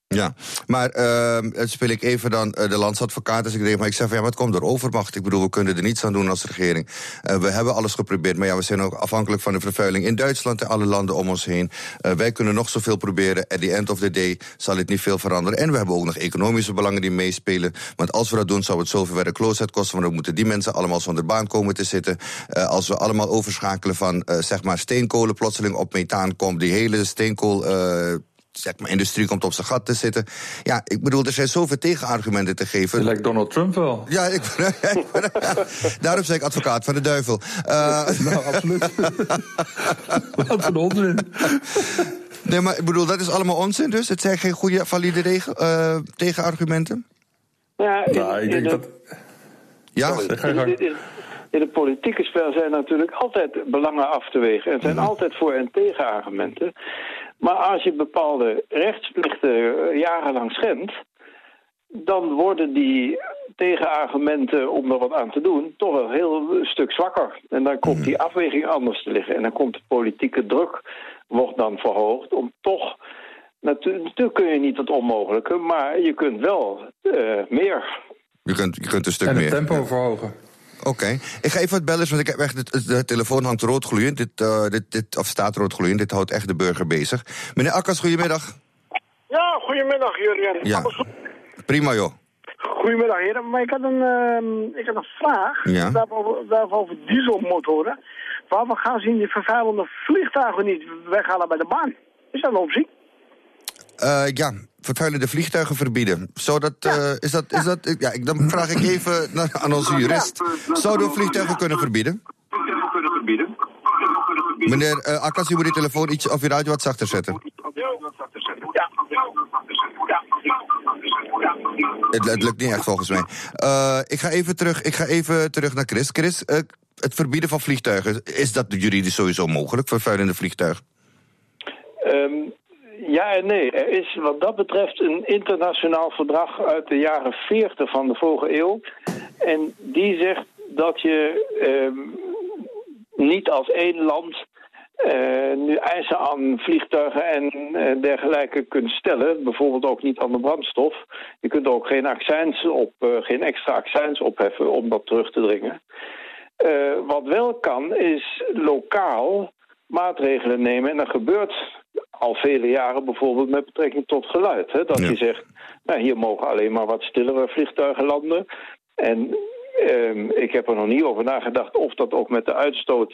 Ja, maar uh, het speel ik even dan uh, de landsadvocaat. Dus ik denk, maar ik zeg van ja, wat komt door overmacht? Ik bedoel, we kunnen er niets aan doen als regering. Uh, we hebben alles geprobeerd, maar ja, we zijn ook afhankelijk van de vervuiling in Duitsland en alle landen om ons heen. Uh, wij kunnen nog zoveel proberen. At the end of the day zal het niet veel veranderen. En we hebben ook nog economische belangen die meespelen. Want als we dat doen, zou het zoveel werkloosheid kosten. Want dan moeten die mensen allemaal zonder baan komen te zitten. Uh, als we allemaal overschakelen van uh, zeg maar steenkolen plotseling op methaan komt, die hele steenkool. Uh, Zeg maar, industrie komt op zijn gat te zitten. Ja, ik bedoel, er zijn zoveel tegenargumenten te geven. Je lijkt Donald Trump wel. Ja, ik, daarom zei ik advocaat van de duivel. Uh, nou, absoluut. Wat een onzin. Nee, maar ik bedoel, dat is allemaal onzin dus? Het zijn geen goede, valide regel, uh, tegenargumenten? Ja, in, nou, ik denk in dat... De, ja, in, in, in, in het politieke spel zijn natuurlijk altijd belangen af te wegen. Er zijn mm. altijd voor- en tegenargumenten. Maar als je bepaalde rechtsplichten jarenlang schendt, dan worden die tegenargumenten om er wat aan te doen toch wel een heel stuk zwakker. En dan komt die afweging anders te liggen. En dan komt de politieke druk, wordt dan verhoogd om toch... Natuurlijk, natuurlijk kun je niet het onmogelijke, maar je kunt wel uh, meer. Je kunt, je kunt een stuk en meer. En het tempo verhogen. Oké, okay. Ik ga even wat bellen, want ik heb echt de, de telefoon hangt rood gloeiend. Dit, uh, dit, dit, of staat rood gloeiend, dit houdt echt de burger bezig. Meneer Akkers, goedemiddag. Ja, goedemiddag Jurjen. Ja, prima joh. Goedemiddag heren, maar ik had een, uh, ik had een vraag. Ja. Daarover over dieselmotoren. Waarom gaan ze in die vervuilende vliegtuigen niet weghalen bij de baan? Is dat een optie? Uh, ja, vervuilende vliegtuigen verbieden. Zou dat, ja. uh, is dat, is ja. dat, ja, dan vraag ik even naar, aan onze jurist. Zouden we vliegtuigen kunnen verbieden? Meneer uh, Akkers, u moet die telefoon iets, of je radio wat zachter zetten. Het, het lukt niet echt volgens mij. Uh, ik, ga even terug, ik ga even terug naar Chris. Chris, uh, het verbieden van vliegtuigen, is dat juridisch sowieso mogelijk, vervuilende vliegtuigen? Um, ja en nee. Er is wat dat betreft een internationaal verdrag uit de jaren veertig van de vorige eeuw. En die zegt dat je um, niet als één land uh, nu eisen aan vliegtuigen en uh, dergelijke kunt stellen. Bijvoorbeeld ook niet aan de brandstof. Je kunt ook geen accijns op, uh, geen extra accijns opheffen om dat terug te dringen. Uh, wat wel kan is lokaal maatregelen nemen. En dat gebeurt al vele jaren bijvoorbeeld met betrekking tot geluid. Hè? Dat ja. je zegt, nou, hier mogen alleen maar wat stillere vliegtuigen landen. En um, ik heb er nog niet over nagedacht of dat ook met de uitstoot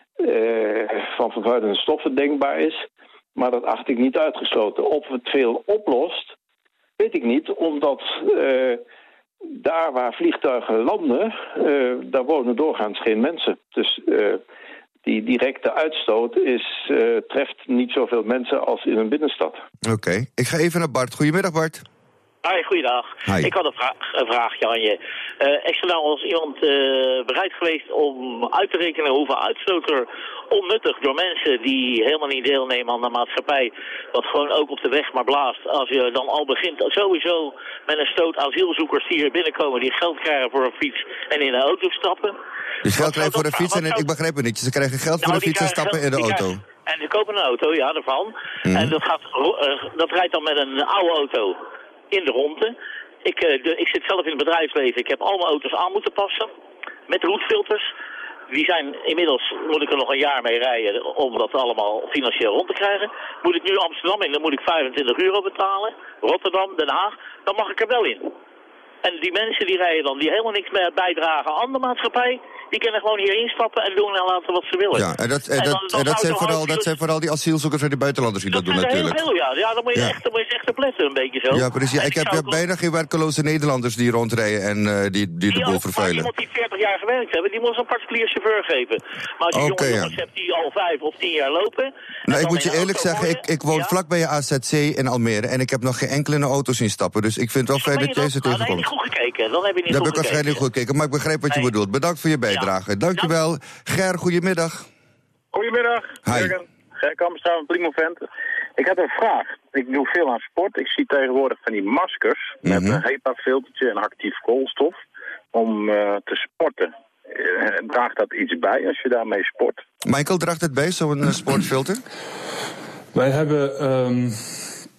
uh, van vervuilende stoffen denkbaar is. Maar dat acht ik niet uitgesloten. Of het veel oplost, weet ik niet. Omdat uh, daar waar vliegtuigen landen, uh, daar wonen doorgaans geen mensen. Dus uh, die directe uitstoot is, uh, treft niet zoveel mensen als in een binnenstad. Oké, okay. Ik ga even naar Bart. Goedemiddag Bart. Hoi, goeiedag. Hi. Ik had een, vra- een vraagje aan je. Uh, is er nou als iemand uh, bereid geweest om uit te rekenen hoeveel uitstoot er onnuttig door mensen die helemaal niet deelnemen aan de maatschappij, wat gewoon ook op de weg maar blaast, als je dan al begint sowieso met een stoot asielzoekers die hier binnenkomen, die geld krijgen voor een fiets en in de auto stappen. Dus geld krijgen voor een fiets en ik begrijp het niet. Ze krijgen geld voor nou, een fiets en stappen geld, in de auto. Krijgen, en ze kopen een auto, ja, daarvan. Mm. En dat, gaat, uh, dat rijdt dan met een oude auto in de ronde. Ik, uh, de, ik zit zelf in het bedrijfsleven. Ik heb al mijn auto's aan moeten passen. Met roetfilters. Die zijn inmiddels, moet ik er nog een jaar mee rijden om dat allemaal financieel rond te krijgen. Moet ik nu Amsterdam in, dan moet ik vijfentwintig euro betalen. Rotterdam, Den Haag, dan mag ik er wel in. En die mensen die rijden dan, die helemaal niks meer bijdragen aan de maatschappij, die kunnen gewoon hier instappen en doen en laten wat ze willen. Ja, en dat, en dat, en dan, dan en dat, zijn, vooral, dat zijn vooral die asielzoekers en die buitenlanders die dat, dat doen natuurlijk. Heel veel, ja. Ja, dan moet je, ja. echt, dan moet je echt opletten een beetje zo. Ja, precies. Ja, ik heb, heb bijna geen werkeloze Nederlanders die rondrijden en uh, die, die, die de boel vervuilen. Iemand die veertig jaar gewerkt hebben, die moet een particulier chauffeur geven. Maar als je okay, jonge jongens ja. hebt die al vijf of tien jaar lopen. Nou, ik moet je eerlijk zeggen, ik, ik woon ja? vlak bij je A Z C in Almere en ik heb nog geen enkele auto zien stappen. Dus ik vind het wel fijn dat jij ze tegenkomt. Dan heb je niet goed gekeken. Dan heb je niet dat goed heb ik waarschijnlijk goed gekeken, maar ik begrijp wat je nee. bedoelt. Bedankt voor je bijdrage. Ja. Dankjewel. Ger, goedemiddag. Goedemiddag. Hi. Ger Kamstra van Primouvent. Ik had een vraag. Ik doe veel aan sport. Ik zie tegenwoordig van die maskers mm-hmm. met een HEPA-filtertje en actief koolstof om uh, te sporten. Uh, draagt dat iets bij als je daarmee sport? Michael, draagt het bij, zo'n uh, sportfilter? Wij hebben... Um...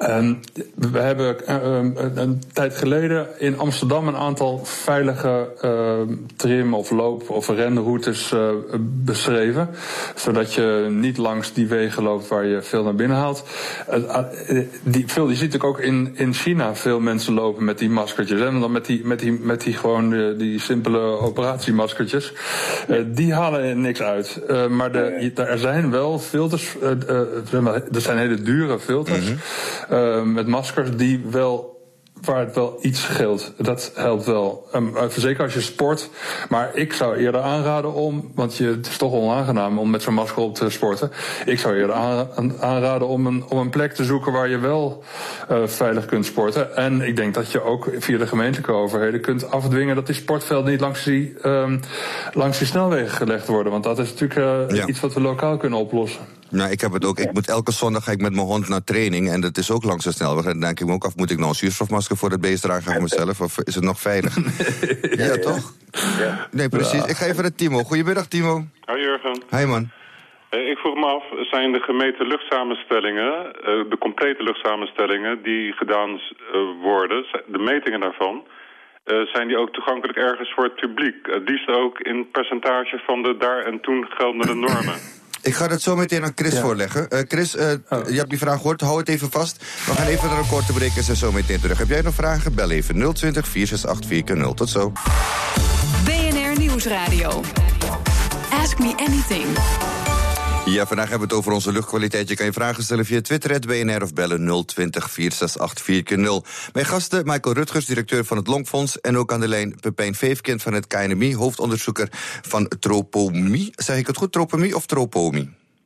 Um, we hebben um, een tijd geleden in Amsterdam een aantal veilige uh, trim- of loop- of renroutes uh, beschreven. Zodat je niet langs die wegen loopt waar je veel naar binnen haalt. Uh, die, veel, je ziet ook in, in China veel mensen lopen met die maskertjes. En dan met die, met die, met die gewoon uh, die simpele operatiemaskertjes. Uh, die halen niks uit. Uh, maar de, er zijn wel filters. Uh, uh, er zijn hele dure filters. Mm-hmm. Uh, met maskers die wel, waar het wel iets scheelt. Dat helpt wel. Um, zeker als je sport. Maar ik zou eerder aanraden om, want je, het is toch onaangenaam om met zo'n masker op te sporten. Ik zou eerder aanraden om een, om een plek te zoeken waar je wel uh, veilig kunt sporten. En ik denk dat je ook via de gemeentelijke overheden kunt afdwingen dat die sportvelden niet langs die, um, langs die snelwegen gelegd worden. Want dat is natuurlijk uh, ja. iets wat we lokaal kunnen oplossen. Nou, ik heb het ook. Ik moet elke zondag ga ik met mijn hond naar training en dat is ook langs de snelweg. En dan denk ik me ook af, moet ik nou een zuurstofmasker voor het beest dragen voor mezelf of is het nog veilig? Nee. Ja, ja, toch? Ja. Nee, precies. Ja. Ik ga even naar Timo. Goedemiddag, Timo. Hoi, Jurgen. Hi, man. Ik vroeg me af, zijn de gemeten luchtsamenstellingen, de complete luchtsamenstellingen die gedaan worden, de metingen daarvan, zijn die ook toegankelijk ergens voor het publiek? Het liefst ook in percentage van de daar en toen geldende normen. Ik ga dat zo meteen aan Chris ja. voorleggen. Uh, Chris, uh, oh. je hebt die vraag gehoord. Hou het even vast. We gaan even naar een korte break en zijn zo meteen terug. Heb jij nog vragen? Bel even nul twintig, vier zes acht, vier nul. Tot zo. B N R Nieuwsradio. Ask me anything. Ja, vandaag hebben we het over onze luchtkwaliteit. Je kan je vragen stellen via Twitter, het B N R of bellen nul twintig, vier zes acht, vier nul. Mijn gasten, Michael Rutgers, directeur van het Longfonds. En ook aan de lijn Pepijn Veefkind van het K N M I, hoofdonderzoeker van Tropomie. Zeg ik het goed, Tropomie of Tropomie?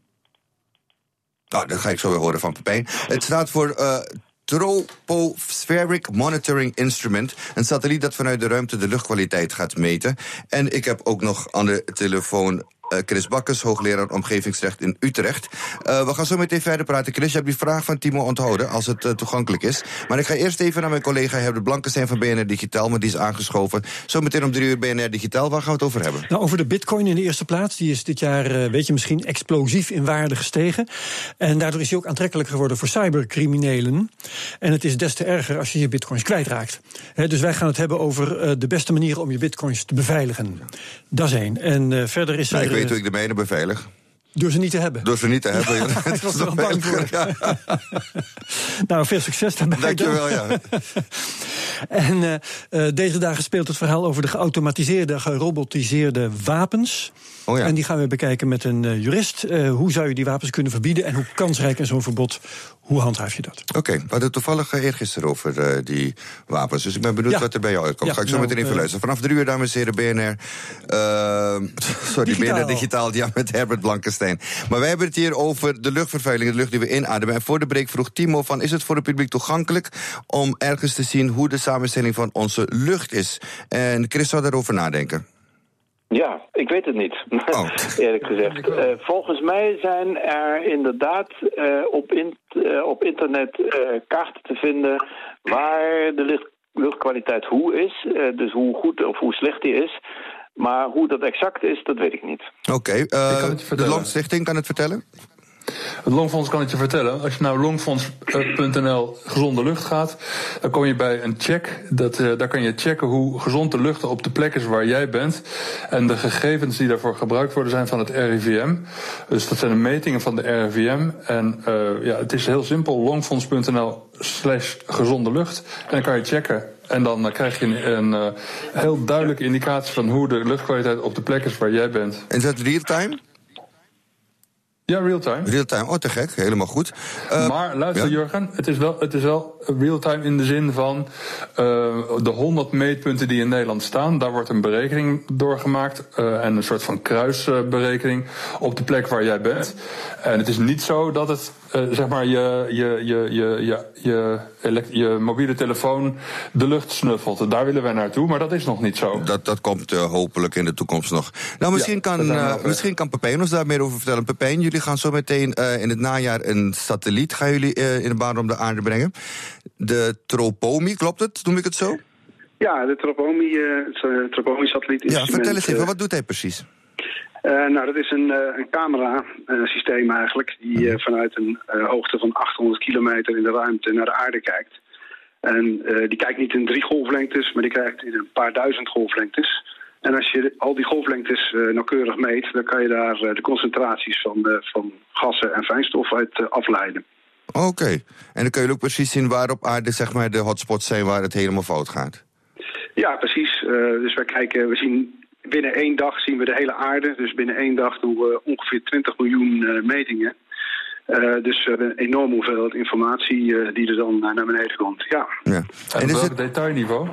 Nou, dat ga ik zo weer horen van Pepijn. Het staat voor Uh, Tropospheric Monitoring Instrument. Een satelliet dat vanuit de ruimte de luchtkwaliteit gaat meten. En ik heb ook nog aan de telefoon Uh, Chris Bakkes, hoogleraar omgevingsrecht in Utrecht. Uh, we gaan zo meteen verder praten. Chris, je hebt die vraag van Timo onthouden, als het uh, toegankelijk is. Maar ik ga eerst even naar mijn collega Herbert Blankenstein van B N R Digitaal, maar die is aangeschoven. Zometeen om drie uur B N R Digitaal. Waar gaan we het over hebben? Nou, over de bitcoin in de eerste plaats. Die is dit jaar, uh, weet je, misschien explosief in waarde gestegen. En daardoor is hij ook aantrekkelijk geworden voor cybercriminelen. En het is des te erger als je je bitcoins kwijtraakt. He, dus wij gaan het hebben over uh, de beste manieren om je bitcoins te beveiligen. Dat is één. En uh, verder is er... Nou, ik weet hoe ik de mijne beveilig. Door ze niet te hebben. Door ze niet te hebben. Ja. Ik was er al bang voor. Ja. Nou, veel succes daarbij. Dankjewel, ja. En uh, uh, deze dagen speelt het verhaal over de geautomatiseerde, gerobotiseerde wapens. Oh ja. En die gaan we bekijken met een uh, jurist. Uh, hoe zou je die wapens kunnen verbieden en hoe kansrijk is zo'n verbod? Hoe handhaaf je dat? Oké, okay, we hadden toevallig uh, eergisteren over uh, die wapens. Dus ik ben benieuwd ja. wat er bij jou uitkomt. Ja, Ga ik zo nou, meteen even uh, luisteren. Vanaf drie uur, dames en heren, B N R. Uh, sorry, digitaal. B N R Digitaal, ja, met Herbert Blankenstein. Maar wij hebben het hier over de luchtvervuiling, de lucht die we inademen. En voor de break vroeg Timo van, is het voor het publiek toegankelijk om ergens te zien hoe de samenstelling van onze lucht is? En Chris zou daarover nadenken. Ja, ik weet het niet, oh. eerlijk gezegd. Uh, volgens mij zijn er inderdaad uh, op, in, uh, op internet uh, kaarten te vinden waar de lucht, luchtkwaliteit hoe is. Uh, dus hoe goed of hoe slecht die is. Maar hoe dat exact is, dat weet ik niet. Oké, okay, uh, de Longstichting kan het vertellen? Het Longfonds kan het je vertellen. Als je naar longfonds punt n l gezonde lucht gaat, dan kom je bij een check. Dat, uh, daar kan je checken hoe gezond de lucht op de plek is waar jij bent. En de gegevens die daarvoor gebruikt worden zijn van het R I V M. Dus dat zijn de metingen van de R I V M. En uh, ja, het is heel simpel. longfonds punt n l slash gezonde lucht. En dan kan je checken. En dan uh, krijg je een, een uh, heel duidelijke indicatie van hoe de luchtkwaliteit op de plek is waar jij bent. En is dat real-time? Ja, real-time. Real-time, oh te gek, helemaal goed. Uh, maar luister, ja. Jurgen, het is wel, het is wel real-time in de zin van uh, de honderd meetpunten die in Nederland staan, daar wordt een berekening doorgemaakt uh, en een soort van kruisberekening uh, op de plek waar jij bent. En het is niet zo dat het uh, zeg maar je, je, je, je, je, je, elekt- je mobiele telefoon de lucht snuffelt. Daar willen wij naartoe, maar dat is nog niet zo. Dat, dat komt uh, hopelijk in de toekomst nog. Nou, misschien, ja, kan, uh, nog, misschien kan Pepijn ons daar meer over vertellen. Pepijn, jullie gaan zo meteen uh, in het najaar een satelliet gaan jullie uh, in de baan om de aarde brengen. De Tropomie, klopt het? Noem ik het zo? Ja, de Tropomie, uh, Tropomie-satelliet. Ja, vertel eens even, uh, wat doet hij precies? Uh, nou, dat is een, uh, een camera-systeem uh, eigenlijk, die uh, vanuit een uh, hoogte van achthonderd kilometer in de ruimte naar de aarde kijkt. En uh, die kijkt niet in drie golflengtes, maar die kijkt in een paar duizend golflengtes. En als je al die golflengtes uh, nauwkeurig meet, dan kan je daar uh, de concentraties van, uh, van gassen en fijnstof uit uh, afleiden. Oké, okay. En dan kun je ook precies zien waar op aarde zeg maar, de hotspots zijn waar het helemaal fout gaat. Ja, precies. Uh, dus wij kijken, we zien binnen één dag zien we de hele aarde. Dus binnen één dag doen we ongeveer twintig miljoen uh, metingen. Uh, dus we hebben een enorme hoeveelheid informatie uh, die er dan uh, naar beneden komt. Ja. ja. En, en op welk detailniveau?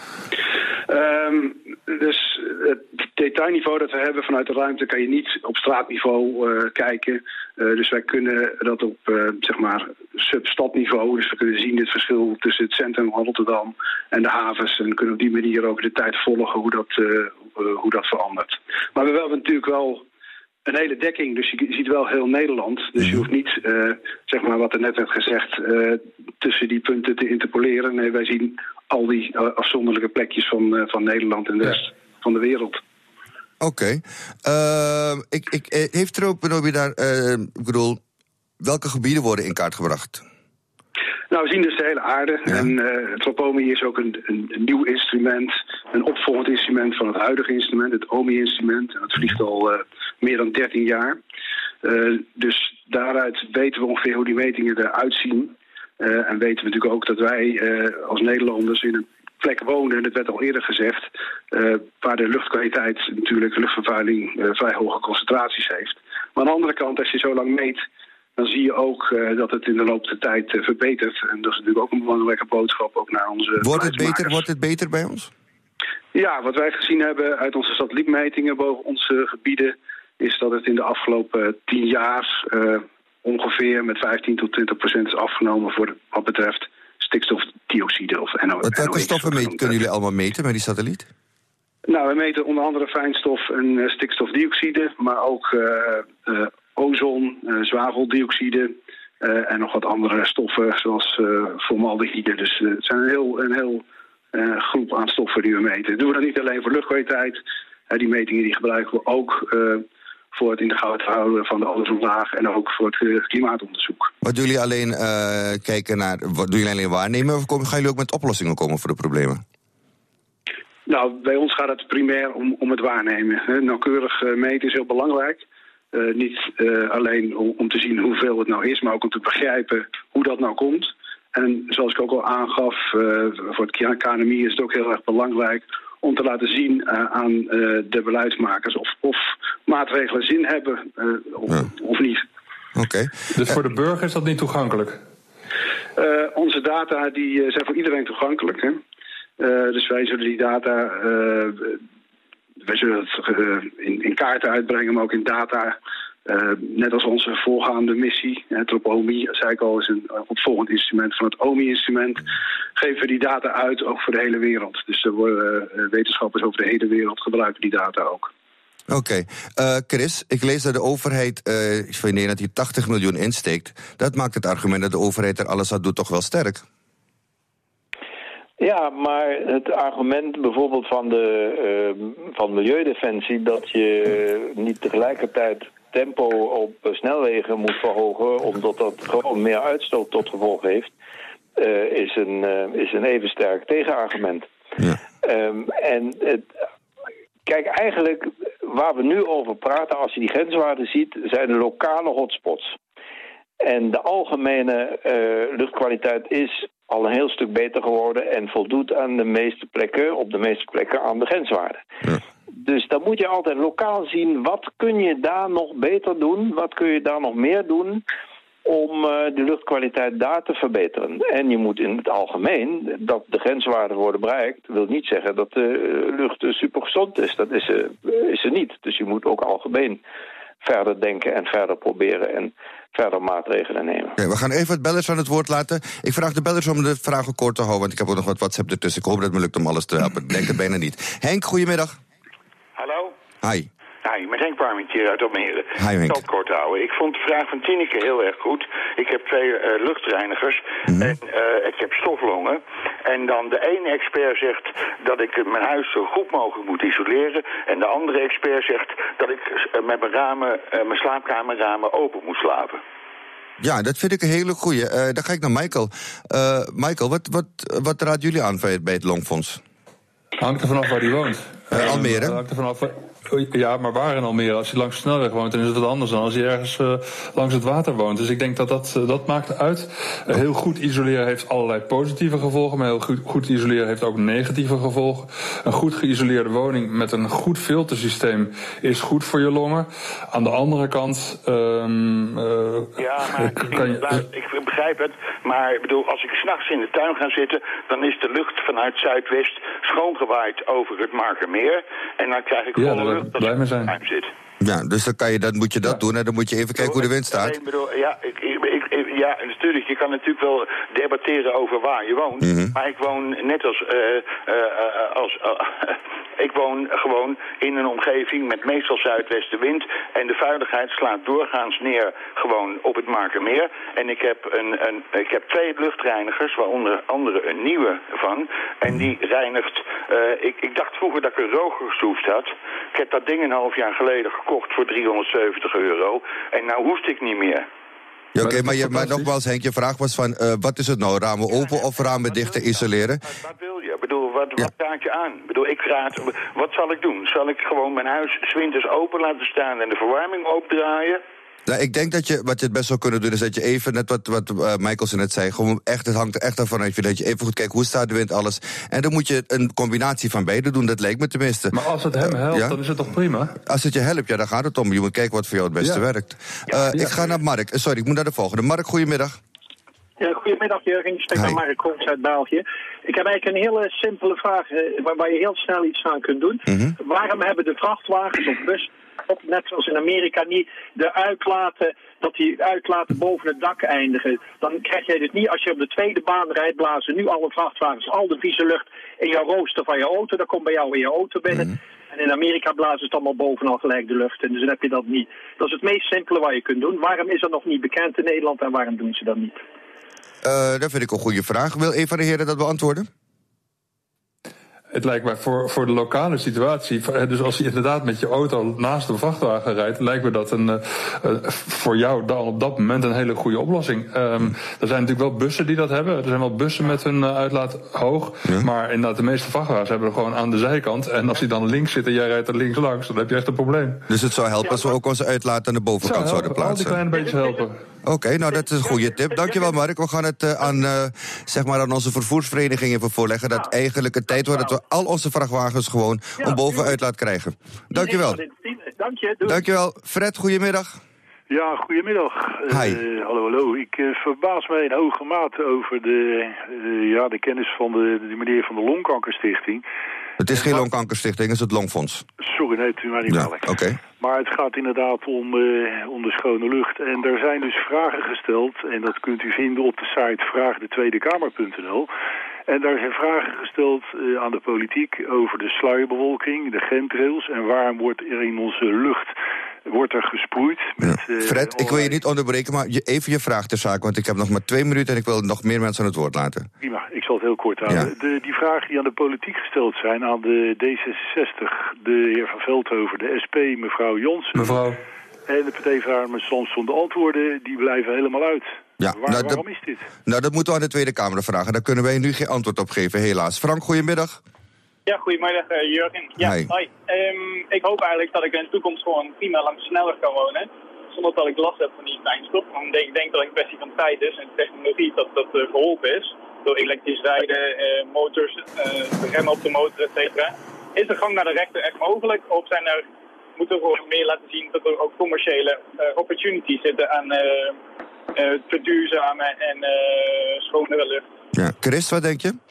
Um, dus het detailniveau dat we hebben vanuit de ruimte kan je niet op straatniveau uh, kijken. Uh, dus wij kunnen dat op uh, zeg maar substadniveau. Dus we kunnen zien het verschil tussen het centrum van Rotterdam en de havens. En kunnen op die manier ook de tijd volgen hoe dat, uh, uh, hoe dat verandert. Maar we hebben natuurlijk wel een hele dekking, dus je ziet wel heel Nederland. Dus je hoeft niet, uh, zeg maar wat er net werd gezegd, uh, tussen die punten te interpoleren. Nee, wij zien al die uh, afzonderlijke plekjes van, uh, van Nederland en de rest ja. van de wereld. Oké. Okay. Uh, ik, ik, heeft er ook, daar, uh, ik bedoel, welke gebieden worden in kaart gebracht? Nou, we zien dus de hele aarde. Ja. En uh, het Tropomi is ook een, een, een nieuw instrument, een opvolgend instrument van het huidige instrument, het O M I-instrument. En dat vliegt al uh, meer dan dertien jaar. Uh, dus daaruit weten we ongeveer hoe die metingen eruit zien. Uh, en weten we natuurlijk ook dat wij uh, als Nederlanders in een plek wonen, en dat werd al eerder gezegd, uh, waar de luchtkwaliteit natuurlijk, luchtvervuiling, uh, vrij hoge concentraties heeft. Maar aan de andere kant, als je zo lang meet, dan zie je ook uh, dat het in de loop der tijd uh, verbetert. En dat is natuurlijk ook een belangrijke boodschap ook naar onze wordt het beter, wordt het beter bij ons? Ja, wat wij gezien hebben uit onze satellietmetingen boven onze gebieden is dat het in de afgelopen tien jaar uh, ongeveer met vijftien tot twintig procent is afgenomen voor de, wat betreft stikstofdioxide of N O X. Welke stoffen meet, kunnen jullie allemaal meten met die satelliet? Nou, we meten onder andere fijnstof en uh, stikstofdioxide, maar ook uh, uh, ozon, uh, zwaveldioxide uh, en nog wat andere stoffen zoals uh, formaldehyde. Dus uh, het zijn een heel, een heel uh, groep aan stoffen die we meten. Dat doen we dan niet alleen voor luchtkwaliteit. Uh, die metingen die gebruiken we ook uh, voor het in de gaten houden van de ozonlaag en ook voor het uh, klimaatonderzoek. Wat doen jullie alleen uh, kijken naar, wat doen jullie alleen waarnemen of komen, gaan jullie ook met oplossingen komen voor de problemen? Nou, bij ons gaat het primair om, om het waarnemen. He, nauwkeurig uh, meten is heel belangrijk. Uh, niet uh, alleen om, om te zien hoeveel het nou is, maar ook om te begrijpen hoe dat nou komt. En zoals ik ook al aangaf, uh, voor het K N M I is het ook heel erg belangrijk om te laten zien uh, aan uh, de beleidsmakers of, of maatregelen zin hebben uh, of, ja. of niet. Oké. Okay. Dus voor de burger is dat niet toegankelijk? Uh, onze data die, uh, zijn voor iedereen toegankelijk. Hè? Uh, dus wij zullen die data, uh, wij zullen het uh, in, in kaarten uitbrengen, maar ook in data. Uh, net als onze voorgaande missie, het op O M I, zei ik al, is een opvolgend instrument van het O M I-instrument. Geven we die data uit, ook voor de hele wereld. Dus er worden uh, wetenschappers over de hele wereld gebruiken die data ook. Oké. Okay. Uh, Chris, ik lees dat de overheid uh, van Nederland hier tachtig miljoen insteekt. Dat maakt het argument dat de overheid er alles aan doet toch wel sterk? Ja, maar het argument bijvoorbeeld van de uh, van Milieudefensie dat je uh, niet tegelijkertijd tempo op uh, snelwegen moet verhogen omdat dat gewoon meer uitstoot tot gevolg heeft, uh, is, een, uh, is een even sterk tegenargument. Ja. Um, en het, kijk, eigenlijk waar we nu over praten, als je die grenswaarden ziet, zijn de lokale hotspots. En de algemene uh, luchtkwaliteit is al een heel stuk beter geworden en voldoet aan de meeste plekken, op de meeste plekken aan de grenswaarden. Ja. Dus dan moet je altijd lokaal zien, wat kun je daar nog beter doen, wat kun je daar nog meer doen om uh, de luchtkwaliteit daar te verbeteren. En je moet in het algemeen, dat de grenswaarden worden bereikt, wil niet zeggen dat de lucht supergezond is. Dat is, uh, is er niet. Dus je moet ook algemeen verder denken en verder proberen en verder maatregelen nemen. Okay, we gaan even het bellers aan het woord laten. Ik vraag de bellers om de vragen kort te houden, want ik heb ook nog wat WhatsApp ertussen. Ik hoop dat het me lukt om alles te helpen. Ik denk het bijna niet. Henk, goedemiddag. Hallo. Hi. Hi, met Henk Parmentier uit Almere. Hi, Henk. Ik zal het kort houden. Ik vond de vraag van Tineke heel erg goed. Ik heb twee uh, luchtreinigers mm-hmm. en uh, ik heb stoflongen. En dan de ene expert zegt dat ik mijn huis zo goed mogelijk moet isoleren. En de andere expert zegt dat ik uh, met mijn ramen, uh, mijn slaapkamerramen open moet slapen. Ja, dat vind ik een hele goeie. Uh, dan ga ik naar Michael. Uh, Michael, wat, wat, wat raden jullie aan bij het Longfonds? Hangt er vanaf waar hij woont. Uh, Almere? Uh, hangt er vanaf... Ja, maar waar in Almere? Als je langs de snelweg woont, dan is het wat anders dan als je ergens uh, langs het water woont. Dus ik denk dat dat, uh, dat maakt uit. Uh, heel goed isoleren heeft allerlei positieve gevolgen, maar heel goed, goed isoleren heeft ook negatieve gevolgen. Een goed geïsoleerde woning met een goed filtersysteem is goed voor je longen. Aan de andere kant... Um, uh, ja, maar ik, kan je... ik begrijp het, maar ik bedoel, als ik 's nachts in de tuin ga zitten, dan is de lucht vanuit Zuidwest schoongewaaid over het Markermeer. En dan krijg ik volle ja, lucht dat blij mee zijn. ik zit. Ja, dus dan, kan je, dan moet je dat ja. doen en dan moet je even kijken hoe de wind staat. Ik bedoel, ja, ik, ik, ik, ja, natuurlijk, je kan natuurlijk wel debatteren over waar je woont. Mm-hmm. Maar ik woon net als... Uh, uh, uh, als uh, ik woon gewoon in een omgeving met meestal zuidwestenwind. En de vuiligheid slaat doorgaans neer gewoon op het Markermeer. En ik heb, een, een, ik heb twee luchtreinigers, waaronder andere een nieuwe van. En die reinigt... Uh, ik, ik dacht vroeger dat ik een rogerstoeft had. Ik heb dat ding een half jaar geleden gekocht voor driehonderdzeventig euro. En nou hoest ik niet meer. Ja, Oké, okay, maar, maar nogmaals Henk, je vraag was van, uh, wat is het nou, ramen open ja, of ramen dicht te isoleren? Wat, wat wil je? Ik bedoel, wat, ja. wat raad je aan? Ik bedoel, ik raad, wat zal ik doen? Zal ik gewoon mijn huis 's winters open laten staan en de verwarming opdraaien? Nou, ik denk dat je, wat je het best zou kunnen doen, is dat je even, net wat, wat uh, Michael zo net zei, gewoon echt, het hangt er echt af uit je, dat je even goed kijkt hoe staat de wind, alles. En dan moet je een combinatie van beide doen, dat lijkt me tenminste. Maar als het hem helpt, uh, ja? dan is het toch prima? Als het je helpt, ja, dan gaat het om. Je moet kijken wat voor jou het beste ja. werkt. Uh, ja, ik ga naar Mark. Sorry, ik moet naar de volgende. Mark, goedemiddag. Ja, goedemiddag Jurgen, ik spreek naar Mark Kroons uit België. Ik heb eigenlijk een hele simpele vraag, waar, waar je heel snel iets aan kunt doen. Mm-hmm. Waarom hebben de vrachtwagens of bus, net zoals in Amerika, niet de uitlaten, dat die uitlaten boven het dak eindigen? Dan krijg je dus niet, als je op de tweede baan rijdt, blazen nu alle vrachtwagens al de vieze lucht in jouw rooster van je auto. Dat komt bij jou in je auto binnen. Mm-hmm. En in Amerika blazen ze het allemaal bovenal gelijk de lucht in. Dus dan heb je dat niet. Dat is het meest simpele wat je kunt doen. Waarom is dat nog niet bekend in Nederland en waarom doen ze dat niet? Uh, dat vind ik een goede vraag. Wil een van de heren dat beantwoorden? Het lijkt mij voor, voor de lokale situatie, dus als je inderdaad met je auto naast een vrachtwagen rijdt, lijkt me dat een, uh, voor jou dan op dat moment een hele goede oplossing. Um, er zijn natuurlijk wel bussen die dat hebben. Er zijn wel bussen met hun uh, uitlaat hoog. Ja. Maar inderdaad, de meeste vrachtwagens hebben er gewoon aan de zijkant. En als die dan links zit en jij rijdt er links langs, dan heb je echt een probleem. Dus het zou helpen als we ook onze uitlaat aan de bovenkant zouden plaatsen? Al die kleine beetjes helpen. Oké, okay, nou dat is een goede tip. Dankjewel Mark. We gaan het uh, aan, uh, zeg maar aan onze vervoersvereniging even voorleggen. Dat eigenlijk het tijd wordt dat we al onze vrachtwagens gewoon ja, om bovenuit laten krijgen. Dankjewel. Dank je, doei. Dankjewel. Fred, goedemiddag. Ja, goedemiddag. Hi. Uh, hallo, hallo. Ik uh, verbaas mij in hoge mate over de, uh, ja, de kennis van de, de meneer van de Longkankerstichting. Het is geen Longkankerstichting, het is het Longfonds. Sorry, nee, u mij niet kwalijk. Ja, okay. Maar het gaat inderdaad om, uh, om de schone lucht. En er zijn dus vragen gesteld, en dat kunt u vinden op de site vraag de tweede kamer punt n l. En daar zijn vragen gesteld uh, aan de politiek over de sluierbewolking, de chemtrails en waarom wordt er in onze lucht wordt er gesproeid. Met, ja. Fred, uh, ik wil je niet onderbreken, maar je, even je vraag ter zake, want ik heb nog maar twee minuten en ik wil nog meer mensen aan het woord laten. Prima, ik zal het heel kort houden. Ja. De, die vragen die aan de politiek gesteld zijn, aan de D zesenzestig, de heer Van Veldhoven, de S P, mevrouw Jonsen mevrouw. en de Partij van Arbeid met Samson, de antwoorden, die blijven helemaal uit. Ja, Waar, nou, waarom dat, is dit? Nou, dat moeten we aan de Tweede Kamer vragen. Daar kunnen wij nu geen antwoord op geven, helaas. Frank, goedemiddag. Ja, goedemiddag uh, Jurgen. Ja, hi. hi. Um, ik hoop eigenlijk dat ik in de toekomst gewoon prima langs sneller kan wonen. Zonder dat ik last heb van die fijnstof. Want ik denk dat het een kwestie van tijd is en technologie dat dat uh, geholpen is. Door elektrisch rijden, uh, motors, uh, remmen op de motor, et cetera. Is de gang naar de rechter echt mogelijk? Of zijn er, moeten we gewoon meer laten zien dat er ook commerciële uh, opportunities zitten aan uh, uh, verduurzamen en uh, schonere lucht? Ja, Chris, wat denk je?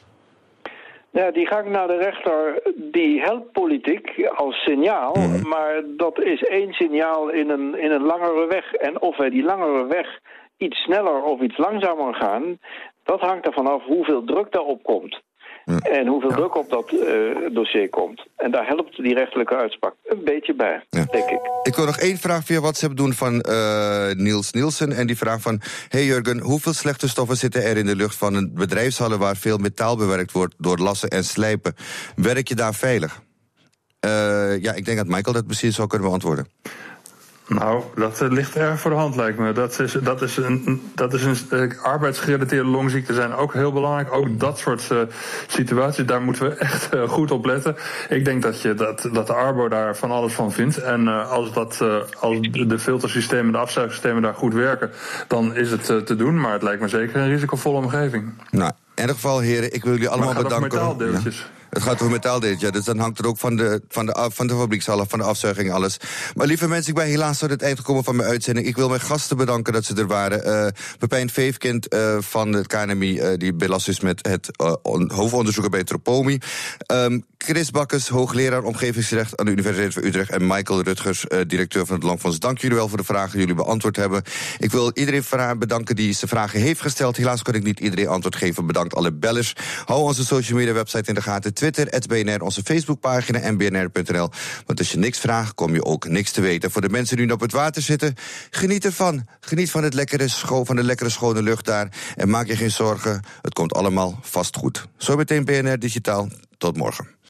Ja, die gang naar de rechter, die helpt politiek als signaal, mm-hmm. maar dat is één signaal in een, in een langere weg. En of wij die langere weg iets sneller of iets langzamer gaan, dat hangt ervan af hoeveel druk daarop komt. Ja. En hoeveel ja. druk op dat uh, dossier komt. En daar helpt die rechterlijke uitspraak een beetje bij, ja. denk ik. Ik wil nog één vraag via WhatsApp doen van uh, Niels Nielsen. En die vraagt van, hey Jurgen, hoeveel slechte stoffen zitten er in de lucht van een bedrijfshallen waar veel metaal bewerkt wordt door lassen en slijpen? Werk je daar veilig? Uh, ja, ik denk dat Michael dat precies zou kunnen beantwoorden. Nou, dat uh, ligt erg voor de hand, lijkt me. Dat is, dat is een, dat is een uh, arbeidsgerelateerde longziekten zijn ook heel belangrijk. Ook dat soort uh, situaties, daar moeten we echt uh, goed op letten. Ik denk dat, je, dat, dat de Arbo daar van alles van vindt. En uh, als, dat, uh, als de filtersystemen, de afzuigsystemen daar goed werken, dan is het uh, te doen. Maar het lijkt me zeker een risicovolle omgeving. Nou, in ieder geval, heren, ik wil jullie allemaal maar het gaat bedanken. Over metaaldeeltjes. Ja. Het gaat over metaaldeeltjes, ja, dus dan hangt het ook van de, van de, van de fabriekshallen, van de afzuiging, alles. Maar lieve mensen, ik ben helaas tot het eind gekomen van mijn uitzending. Ik wil mijn gasten bedanken dat ze er waren. Uh, Pepijn Veefkind uh, van het K N M I, uh, die belast is met het uh, on, hoofdonderzoeker bij Tropomi. Um, Chris Bakkes, hoogleraar omgevingsrecht aan de Universiteit van Utrecht. En Michael Rutgers, uh, directeur van het Landfonds. Dank jullie wel voor de vragen die jullie beantwoord hebben. Ik wil iedereen bedanken die zijn vragen heeft gesteld. Helaas kon ik niet iedereen antwoord geven. Bedankt alle bellers. Hou onze social media website in de gaten. Twitter, at B N R, onze Facebookpagina en b n r punt n l. Want als je niks vraagt, kom je ook niks te weten. Voor de mensen die nu op het water zitten, geniet ervan. Geniet van, het lekkere scho- van de lekkere schone lucht daar. En maak je geen zorgen, het komt allemaal vast goed. Zometeen B N R Digitaal. Tot morgen.